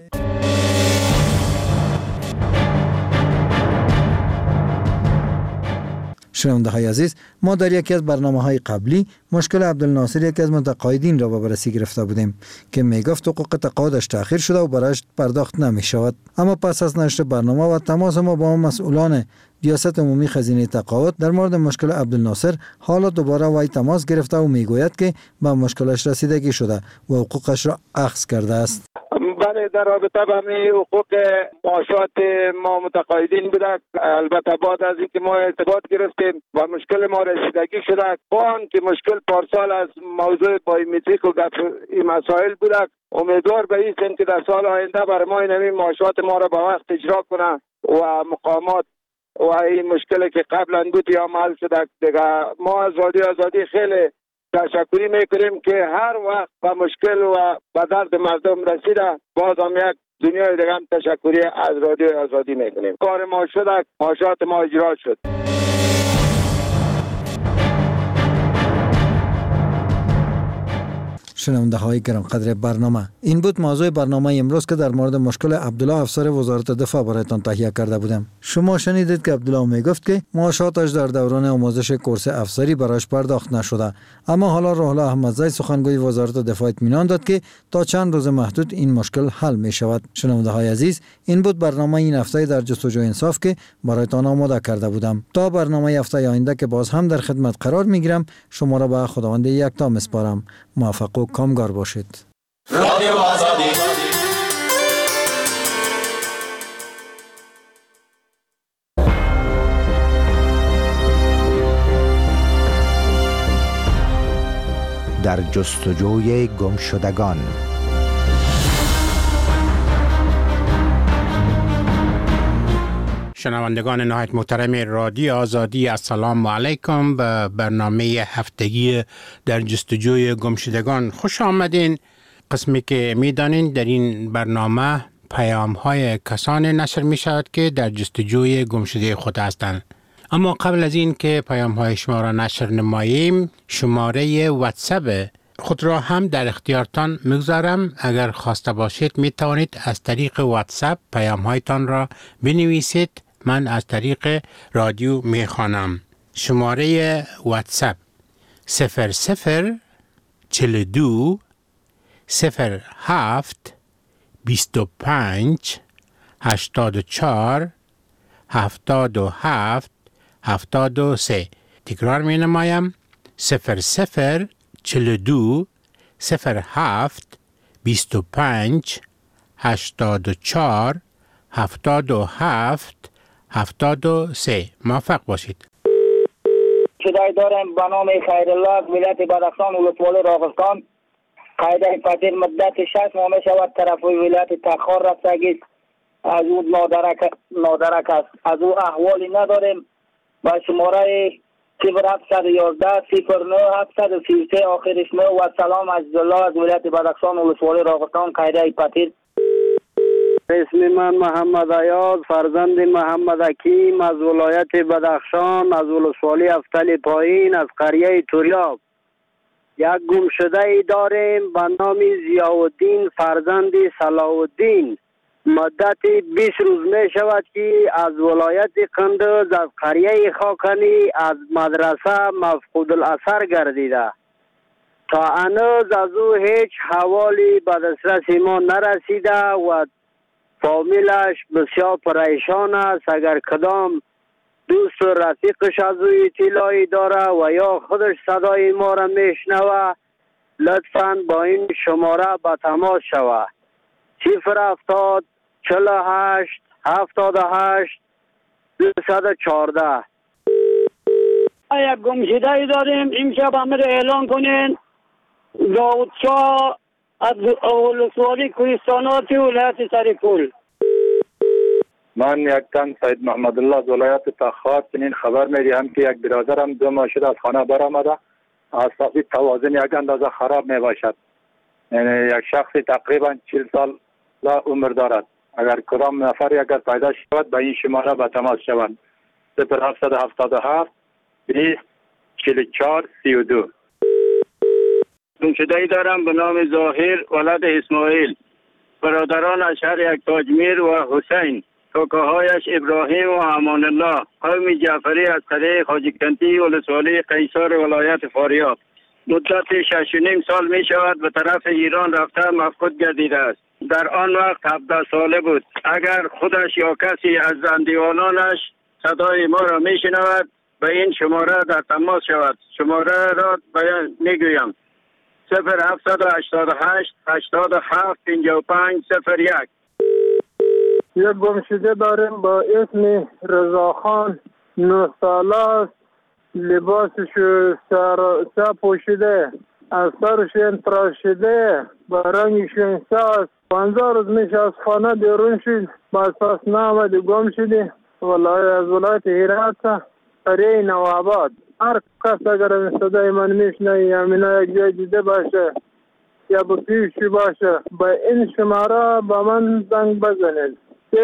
شنونده های عزیز، ما در یکی از برنامه‌های قبلی مشکل عبدالناصر یکی از متقاعدین را به بررسی گرفته بودیم که میگفت حقوق تقاعدش تأخیر شده و برایش پرداخت نمی شود. اما پس از نشر برنامه و تماس ما با مسئولان ریاست عمومی خزینه تقاعد در مورد مشکل عبدالناصر، حالا دوباره وی تماس گرفته و میگوید که به مشکلش رسیدگی شده و حقوقش را اخذ کرده است. بله، در رابطه با حقوق معاشات ما متقاعدین بوده. البته بعد از اینکه ما ارتباط گرفتیم و مشکل ما رسیدگی شده، با که مشکل پارسال از موضوع بایومتریک و این مسائل بوده، امیدوار به این که در سال آینده برای ما این معاشات ما را با وقت اجرا کنه و مقامات و این مشکلی که قبلا بود یا حل شده دیگه. ما از رادیو آزادی خیلی تشکری میکنیم که هر وقت به مشکل و به درد مردم رسیده، باز هم یک دنیای دیگه هم تشکری از رادیو آزادی میکنیم. کار ما شده، معاشات ما اجرا شد. شنونده های گران قدر برنامه، این بود موضوع برنامه امروز که در مورد مشکل عبدالله افسر وزارت دفاع برایتان تهیه کرده بودم. شما شنیدید که عبدالله میگفت که معاشاتش در دوران آموزش کورس افسری برایش پرداخت نشده، اما حالا روح الله احمدزی سخنگوی وزارت دفاع اطمینان داد که تا چند روز محدود این مشکل حل می شود. شنونده های عزیز، این بود برنامه این هفته در جستجوی انصاف که برایتان آماده کرده بودم. تا برنامه هفته آینده که باز هم در خدمت قرار می گیرم، شما را به خداوند یکتا میسپارم. موفق و کامگار باشید. رادیو آزادی. در جستجوی گمشدگان. شنوندگان نهایت محترم رادیو آزادی، السلام علیکم به برنامه هفتگی در جستجوی گمشدگان خوش آمدین. قسمی که میدانین در این برنامه پیام های کسانی نشر می شود که در جستجوی گمشده خود هستند. اما قبل از این که پیام های شما را نشر نماییم، شماره واتساپ خود را هم در اختیارتان میگذارم. اگر خواسته باشید می توانید از طریق واتساپ پیام هایتان را بنویسید، من از طریق رادیو می خوانم. شماره واتساپ 0042 07 25 84 77 73. تکرار می نمایم 0042 07 25 84 77 73. موفق باشید. صدای دارم به نام خیرالله، ولایت بدخشان، ولسوالی راغستان. قاعده پذیر مدت 6 ماه می شود طرف ولایت تخار رفتگی از او نادرک است. از او احوالی نداریم. با شماره 0711 09 733 آخرش 9 و سلام عزیزالله از ولایت بدخشان، ولسوالی راغستان. قاعده پذیر. اسم من محمد عیاض، فرزند محمد حکیم، از ولایت بدخشان، از ولسوالی افتل پایین، از قریه توریاب. یک گمشده ای داریم به نام ضیاءالدین فرزند صلاح الدین. مدت 20 روز می شود که از ولایت قندوز، از قریه خاکنی، از مدرسه مفقود الاثر گردیده. تا هنوز از او هیچ حوالی به دسترس ما نرسیده و فامیلش بسیار پریشان است. اگر کدام دوست و رفیقش از او اطلاعی داره و یا خودش صدای ما را میشنوه، لطفاً با این شماره به تماس شوه. 070 48 78 214. یک گمشده ای داریم، امشب همه را اعلان کنین. داود شاه از ولسوالی کوهستانات ولایت سرپول. من یک تن سید محمد الله از ولایت تخار چنین خبر می‌دهم که یک برادرم 2 ماه شده از خانه برآمده، اعصابی توازن یک اندازه خراب میباشد. یعنی یک شخص تقریبا 40 سال عمر دارد. اگر کدام نفری اگر پیدا شود به این شماره به تماس شوند. 0777 20 44 32. گمشده ای دارم به نام ظاهر ولد اسماعیل. برادران از شهر یک تاجمیر و حسین، کاکاهایش ابراهیم و امان الله، قوم جعفری از قریه خواجه‌کنتی ولسوالی قیصر ولایت فاریاب. مدت 6.5 سال می شود به طرف ایران رفته مفقود گردیده است. در آن وقت 17 ساله بود. اگر خودش یا کسی از زندگانانش صدای ما را می شنود به این شماره در تماس شود. شماره را بیان می گویم 0788 87 55 01. یک گمشده داریم با اسم رضاخان، 9 ساله است. لباسش سر پوشیده، از سرش تراشیده، با رنگش ساست. 50 روز میشه از خانه بیرون شد، با اساس نامده گم شده. از ولایت هرات قریه نوآباد. هر کس اگر این صدای من میشنه یا من یک جای دیده باشه یا با پیشی باشه با این شماره با من زنگ بزنید.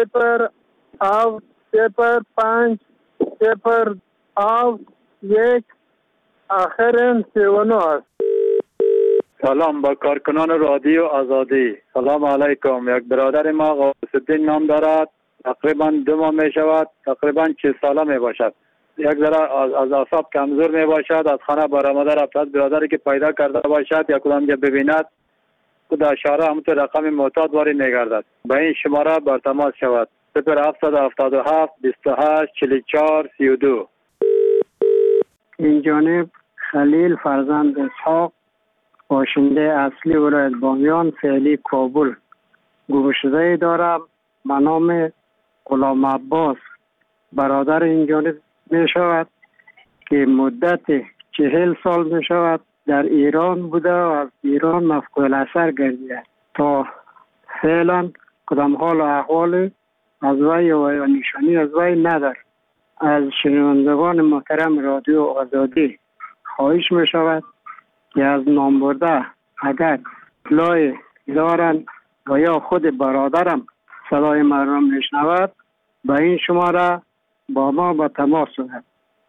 005 آخر 39 است. سلام با کارکنان رادیو آزادی. سلام علیکم. یک برادر ما غوث الدین نام دارد. تقریبا 2 ماه می شود. تقریبا 40 ساله می باشد. یک ذره از اعصاب کمزور می باشد. از خانه برآمده رفته. برادری که پیدا کرده باشد یا کدام جا ببیند خود اشاره همونطور رقم معتاد وارد میگردد. به این شماره بر تماس شود. 0777 28 44 32. این جانب خلیل فرزند اسحاق، باشنده اصلی ولایت بامیان، فعلی کابل. گمشده دارم به نام غلام عباس. برادر این جانب می شود که مدت 40 سال می شود در ایران بوده و از ایران مفقود الاثر گردیده. تا فعلا کدام حال و احوال از وی و نشانی از وی نداره. از شنوندگان محترم رادیو آزادی خواهش می شود که از نام برده اگر اطلاعی دارند و یا خود برادرم صدای مردم میشنود به این شماره با ما به تماس شود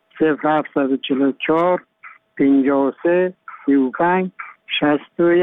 0744 53 35 61.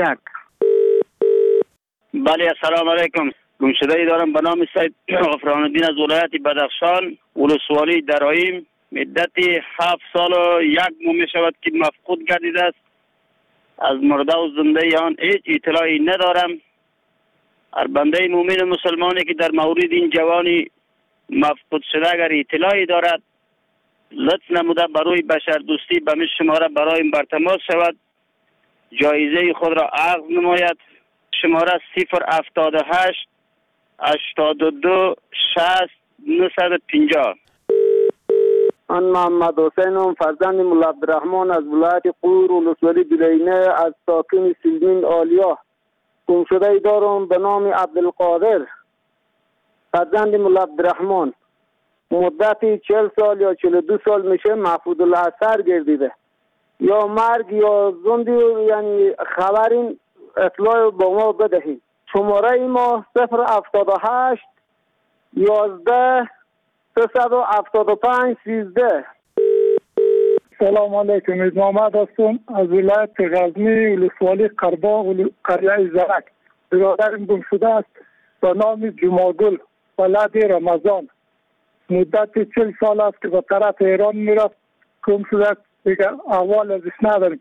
بله السلام علیکم. گمشده ای دارم به نام سید غفران الدین از ولایت بدخشان ولسوالی درایم. مدت 7 سال و 1 ماه می شود که مفقود گردیده است. از مرده و زنده آن هیچ اطلاعی ندارم. هر بنده مومن مسلمانی که در مورد این جوانی مفقود شده اگر اطلاعی دارد لطف نموده برای بشر دوستی به می شماره برای بر تماس شود، جایزه خود را عقد نماید. شماره 078 82 60 950. من محمد حسینم فرزند مولا عبدالرحمن از ولایت قور ولسوالی دلینه از ساکن سلمین آلیا. گمشده ای دارم به نام عبدالقادر فرزند مولا عبدالرحمن. مدت 40 سال یا 42 سال میشه محفوظ الاثر گردیده. یا مرگ یا زندی، یعنی خبرین اطلاع با ما بدهید. شماره ما 078 11 375 13. سلام علیکم. از محمد هستم از ولایت غزنی ولسوالی قرباغ قریه زرک. برادرم گم شده است به نام جمعگل ولد رمضان. مدت 40 سال است که به طرف ایران میرفت. گم شده است، دیگر احوال ازش نداریم.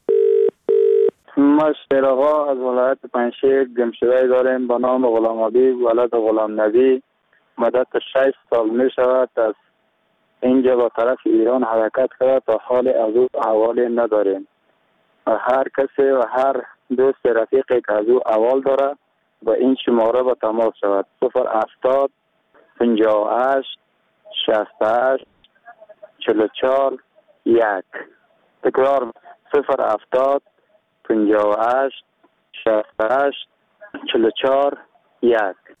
ما شیراغا از ولایت پنشیر گم شده داریم به نام غلام حبیب ولد غلام نبی. مدت 6 سال می شود از اینجا به طرف ایران حرکت کرده تا حال از او احوالی نداریم. هر کسی و هر دوست رفیقی که از او احوال داره با این شماره به تماس شود 070 58 68 44 1. تکرار 070 58 68 44 1.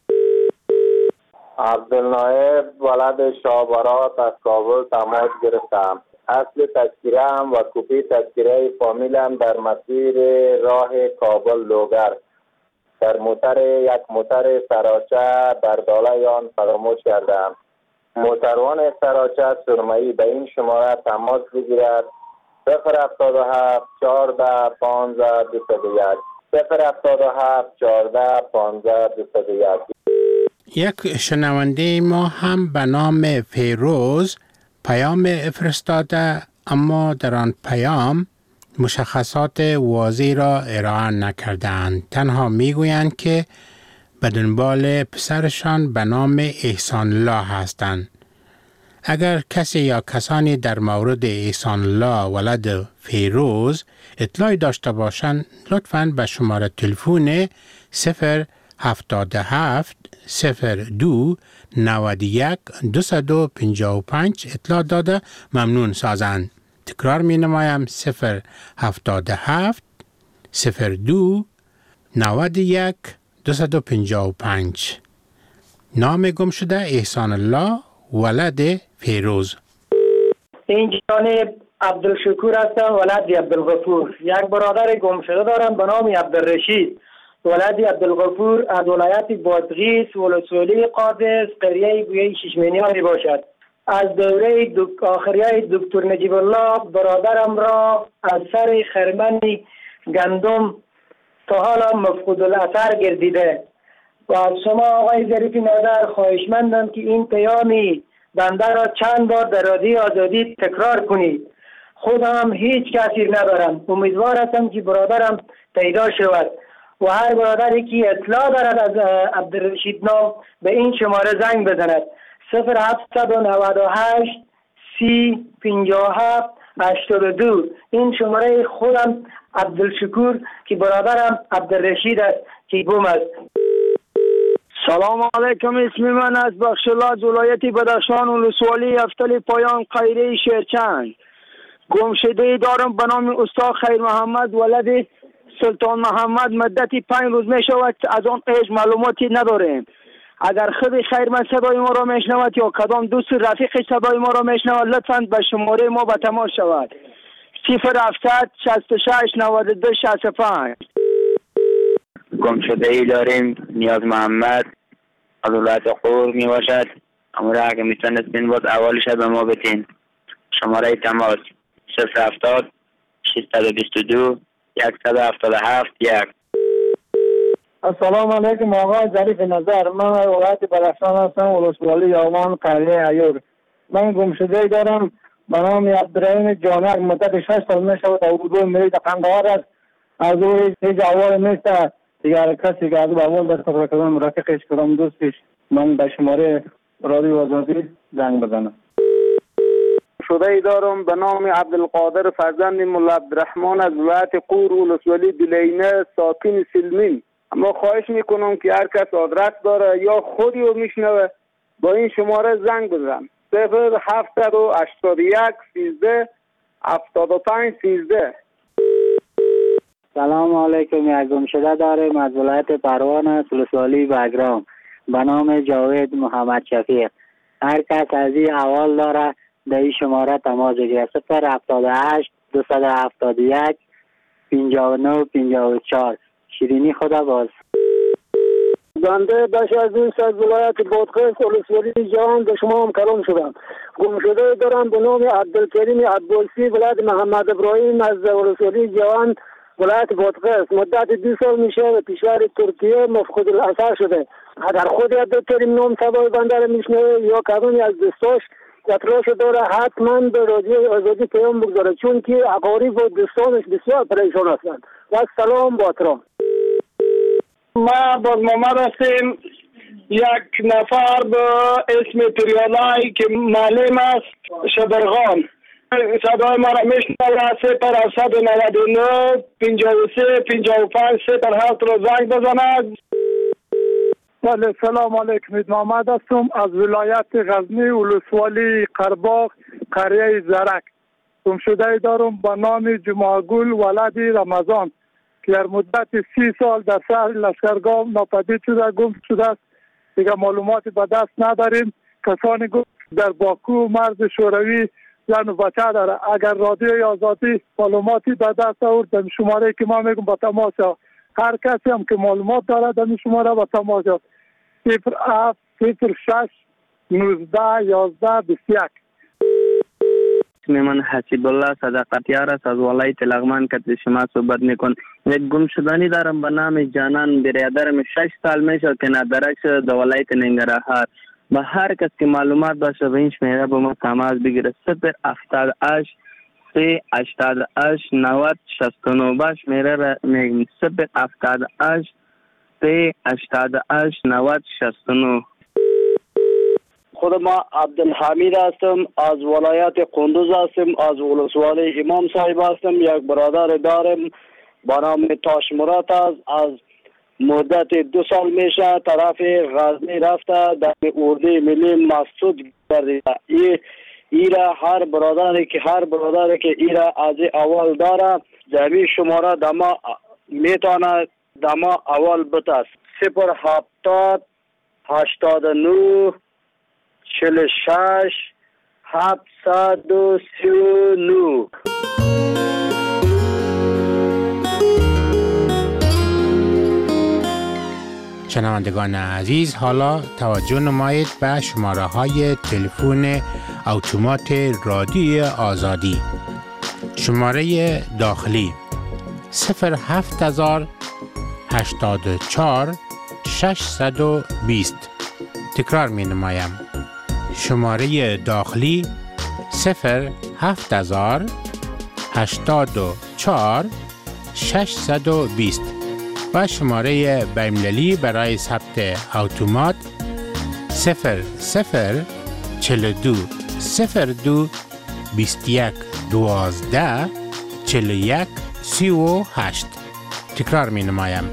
عبدالنایب ولد شابرات از کابل تماس گرفتم. اصل تذکیرم و کپی تذکیره فامیلم در مسیر راه کابل لوگر در یک موتر سراچه در داله آن فراموش کردم. موتروان سراچه سرمایی به این شماره تماس بگیرد 077 14 15 201 077 14 15 201. یک شنونده ما هم به نام فیروز پیام فرستاده، اما در آن پیام مشخصات واضح را ارائه نکردند. تنها میگویند که به دنبال پسرشان به نام احسان الله هستند. اگر کسی یا کسانی در مورد احسان الله ولد فیروز اطلاعی داشته باشند لطفاً به شماره تلفن 077 02 91 255 اطلاع داده ممنون سازند. تکرار می نمایم 077 02 91 255. نام گم شده احسان الله ولد فیروز. این جانب عبدالشکور هستم ولد عبدالغفور. یک برادر گم شده دارم به نام عبدالرشید ولد عبدالغفور از ولایت بادغیس ولسوالی قادس قریه گویه ششمنیانی باشد. از دوره آخریه دکتر نجیب الله برادرم را از سر خرمن گندم تا حالا مفقود الاثر گردیده و از شما آقای ظریف نظر خواهشمندم که این پیامی بنده را چند بار در رادیو آزادی تکرار کنید. خودم هیچ کسی ندارم. امیدوار هستم که برادرم پیدا شود و هر برادری که اطلاع دارد از عبدالرشید نام به این شماره زنگ بزند 0798 30 57 82. این شماره خودم عبدالشکور که برادرم عبدالرشید است که گم است. سلام علیکم. اسم من از بخشالله ولایت بدخشان ولسوالی افتل پایان قیره شیرچند. گمشده دارم به نام استاد خیر محمد ولد سلطان محمد. مدتی 5 روز می شود از آن ایش معلوماتی نداریم. اگر خود خیرمند صدای ما را میشنود یا کدام دوست رفیق صدای ما را میشنود لطفاً به شماره ما به تماس شود 0700 66 92 65. گمشده ای داریم نیاز محمد از ولایت قور می باشد. اما اگر میتونستین باز اولش به ما بتین. شماره تماس 070 622 177 1. السلام علیکم آقای ظریف نظر. من ولایت بدخشان هستم، ولسوالی یامان قریه ایور. من گمشده دارم به نام عبدالرحیم جانک. مدت 6 سال میشود اردو مرید قندهار است. از او هیچ اول نیست دیگر کسی که از اول دست خبر کردم رفیقش کردم دوستش. من به شماره رادیو آزادی زنگ بزنم. شده ای دارم به نام عبدالقادر فرزند مولا عبدالرحمن از ولایت قور ولسوالی دلینه ساکن سلمین. اما خواهش میکنم که هر کس آدرس داره یا خودی رو میشنوه با این شماره زنگ بزن 0781 13 75 13. سلام علیکم. یک گمشده داریم از ولایت پروان است، ولسوالی بگرام به نام جاوید محمد شفیق. هر کس از این اول داره در این شماره تماس بگیره 078 271 59 54. شیرینی خدا باز. بنده بخش از دوست از ولایت بادغیس ولسوالی جهان به شما هم کلام شدم. گمشده دارم به نام عبدالکریم عبدالسی ولایت محمد ابراهیم از ولسوالی جهان ولایت بادغیس. مدت 2 سال میشه به کشور ترکیه مفقود الاثر شده. اگر خود عبدالکریم نام صدای بنده را میشنوه یا کدومی از دوستاش اطلاعش داره حتما به رادیو آزادی پیام بگذاره، چون که اقارب و دوستانش بسیار پریشان هستند. و سلام با احترام. ما باز محمد هستیم. یک نفر به اسم پریالای که معلم است شبرغان صدای ما را میشنوه 0799 53 55 07 را زنگ بزند. بله سلام علیکم. محمد هستم از ولایت غزنی ولسوالی قرباغ قریه زرک. گمشده دارم به نام جمعگل ولد رمضان که در مدت 30 سال در شهر لشکرگاه ناپدید شده گم شده است. دیگه معلوماتی به دست نداریم. کسانی گفت در باکو مرز شوروی زن و بچه داره. اگر رادیوی آزادی معلوماتی به دست آورد در شماره که ما میگم با تماس شد. هر کسی هم که معلومات داره در شماره با تماس شد 07 06 19 11 21. اسم من حسیب الله صداقتیار است از ولایت لغمان که شما صحبت میکن. یک گمشدنی دارم به نام جانان برادرم 6 سال میشه که ندرک شده در ولایت ننگرهار. به هر کس که معلومات باشه به این شماره با ما تماس بگیره 078 388 90 69. باش میره را میگم 078 388 90 69. خود ما عبدالحمید هستم از ولایت قندوز هستم، از ولسوالی امام صاحب هستم. یک برادر دارم با نام تاش مراد است. از مدت 2 سال میشه طرف غزنی رفته در اردوی ملی مسعود گردیده. ایرا هر برادری که ایرا از اول داره جمعی شماره دما میتونه دما اول بتاست 070 89 46 739. شنوندگان عزیز، حالا توجه نمایید به شماره های تلفن اتومات رادیو آزادی. شماره داخلی 07000 84 620. تکرار می نمایم. شماره داخلی 07000 84 620 و شماره بین‌المللی برای ثبت اتومات 0042 02 21 12 41 38. تکرار می نمایم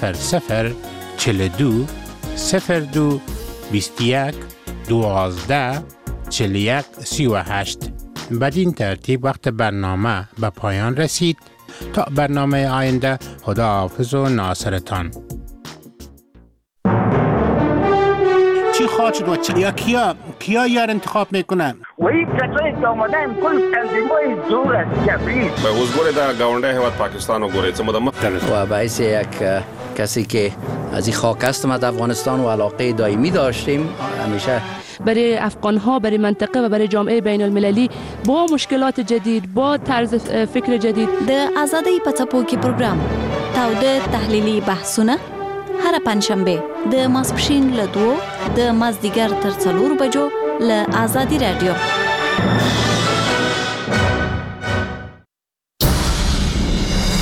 0042 02 21 12 41 38. بدین ترتیب وقت برنامه به پایان رسید. تا برنامه آینده، خدا حافظ و ناصرتان. انتخاب شد و یا کیا یار انتخاب میکنن؟ و این کسایی که آمدن کل تنظیمای زور است جبری. به حضور در گاونده هیواد پاکستان و گوریت و باعث یک کسی که از این خاک هستم از افغانستان و علاقه دائمی داشتیم همیشه برای افغان‌ها، برای منطقه و برای جامعه بین المللی با مشکلات جدید، با طرز فکر جدید. د آزادۍ په څپو کې پروګرام تاوده تحلیلي بحثونه هر پنځشنبه د ماسپښین له 2 د مازدیګر تر 4 بجو له آزادي رادیو.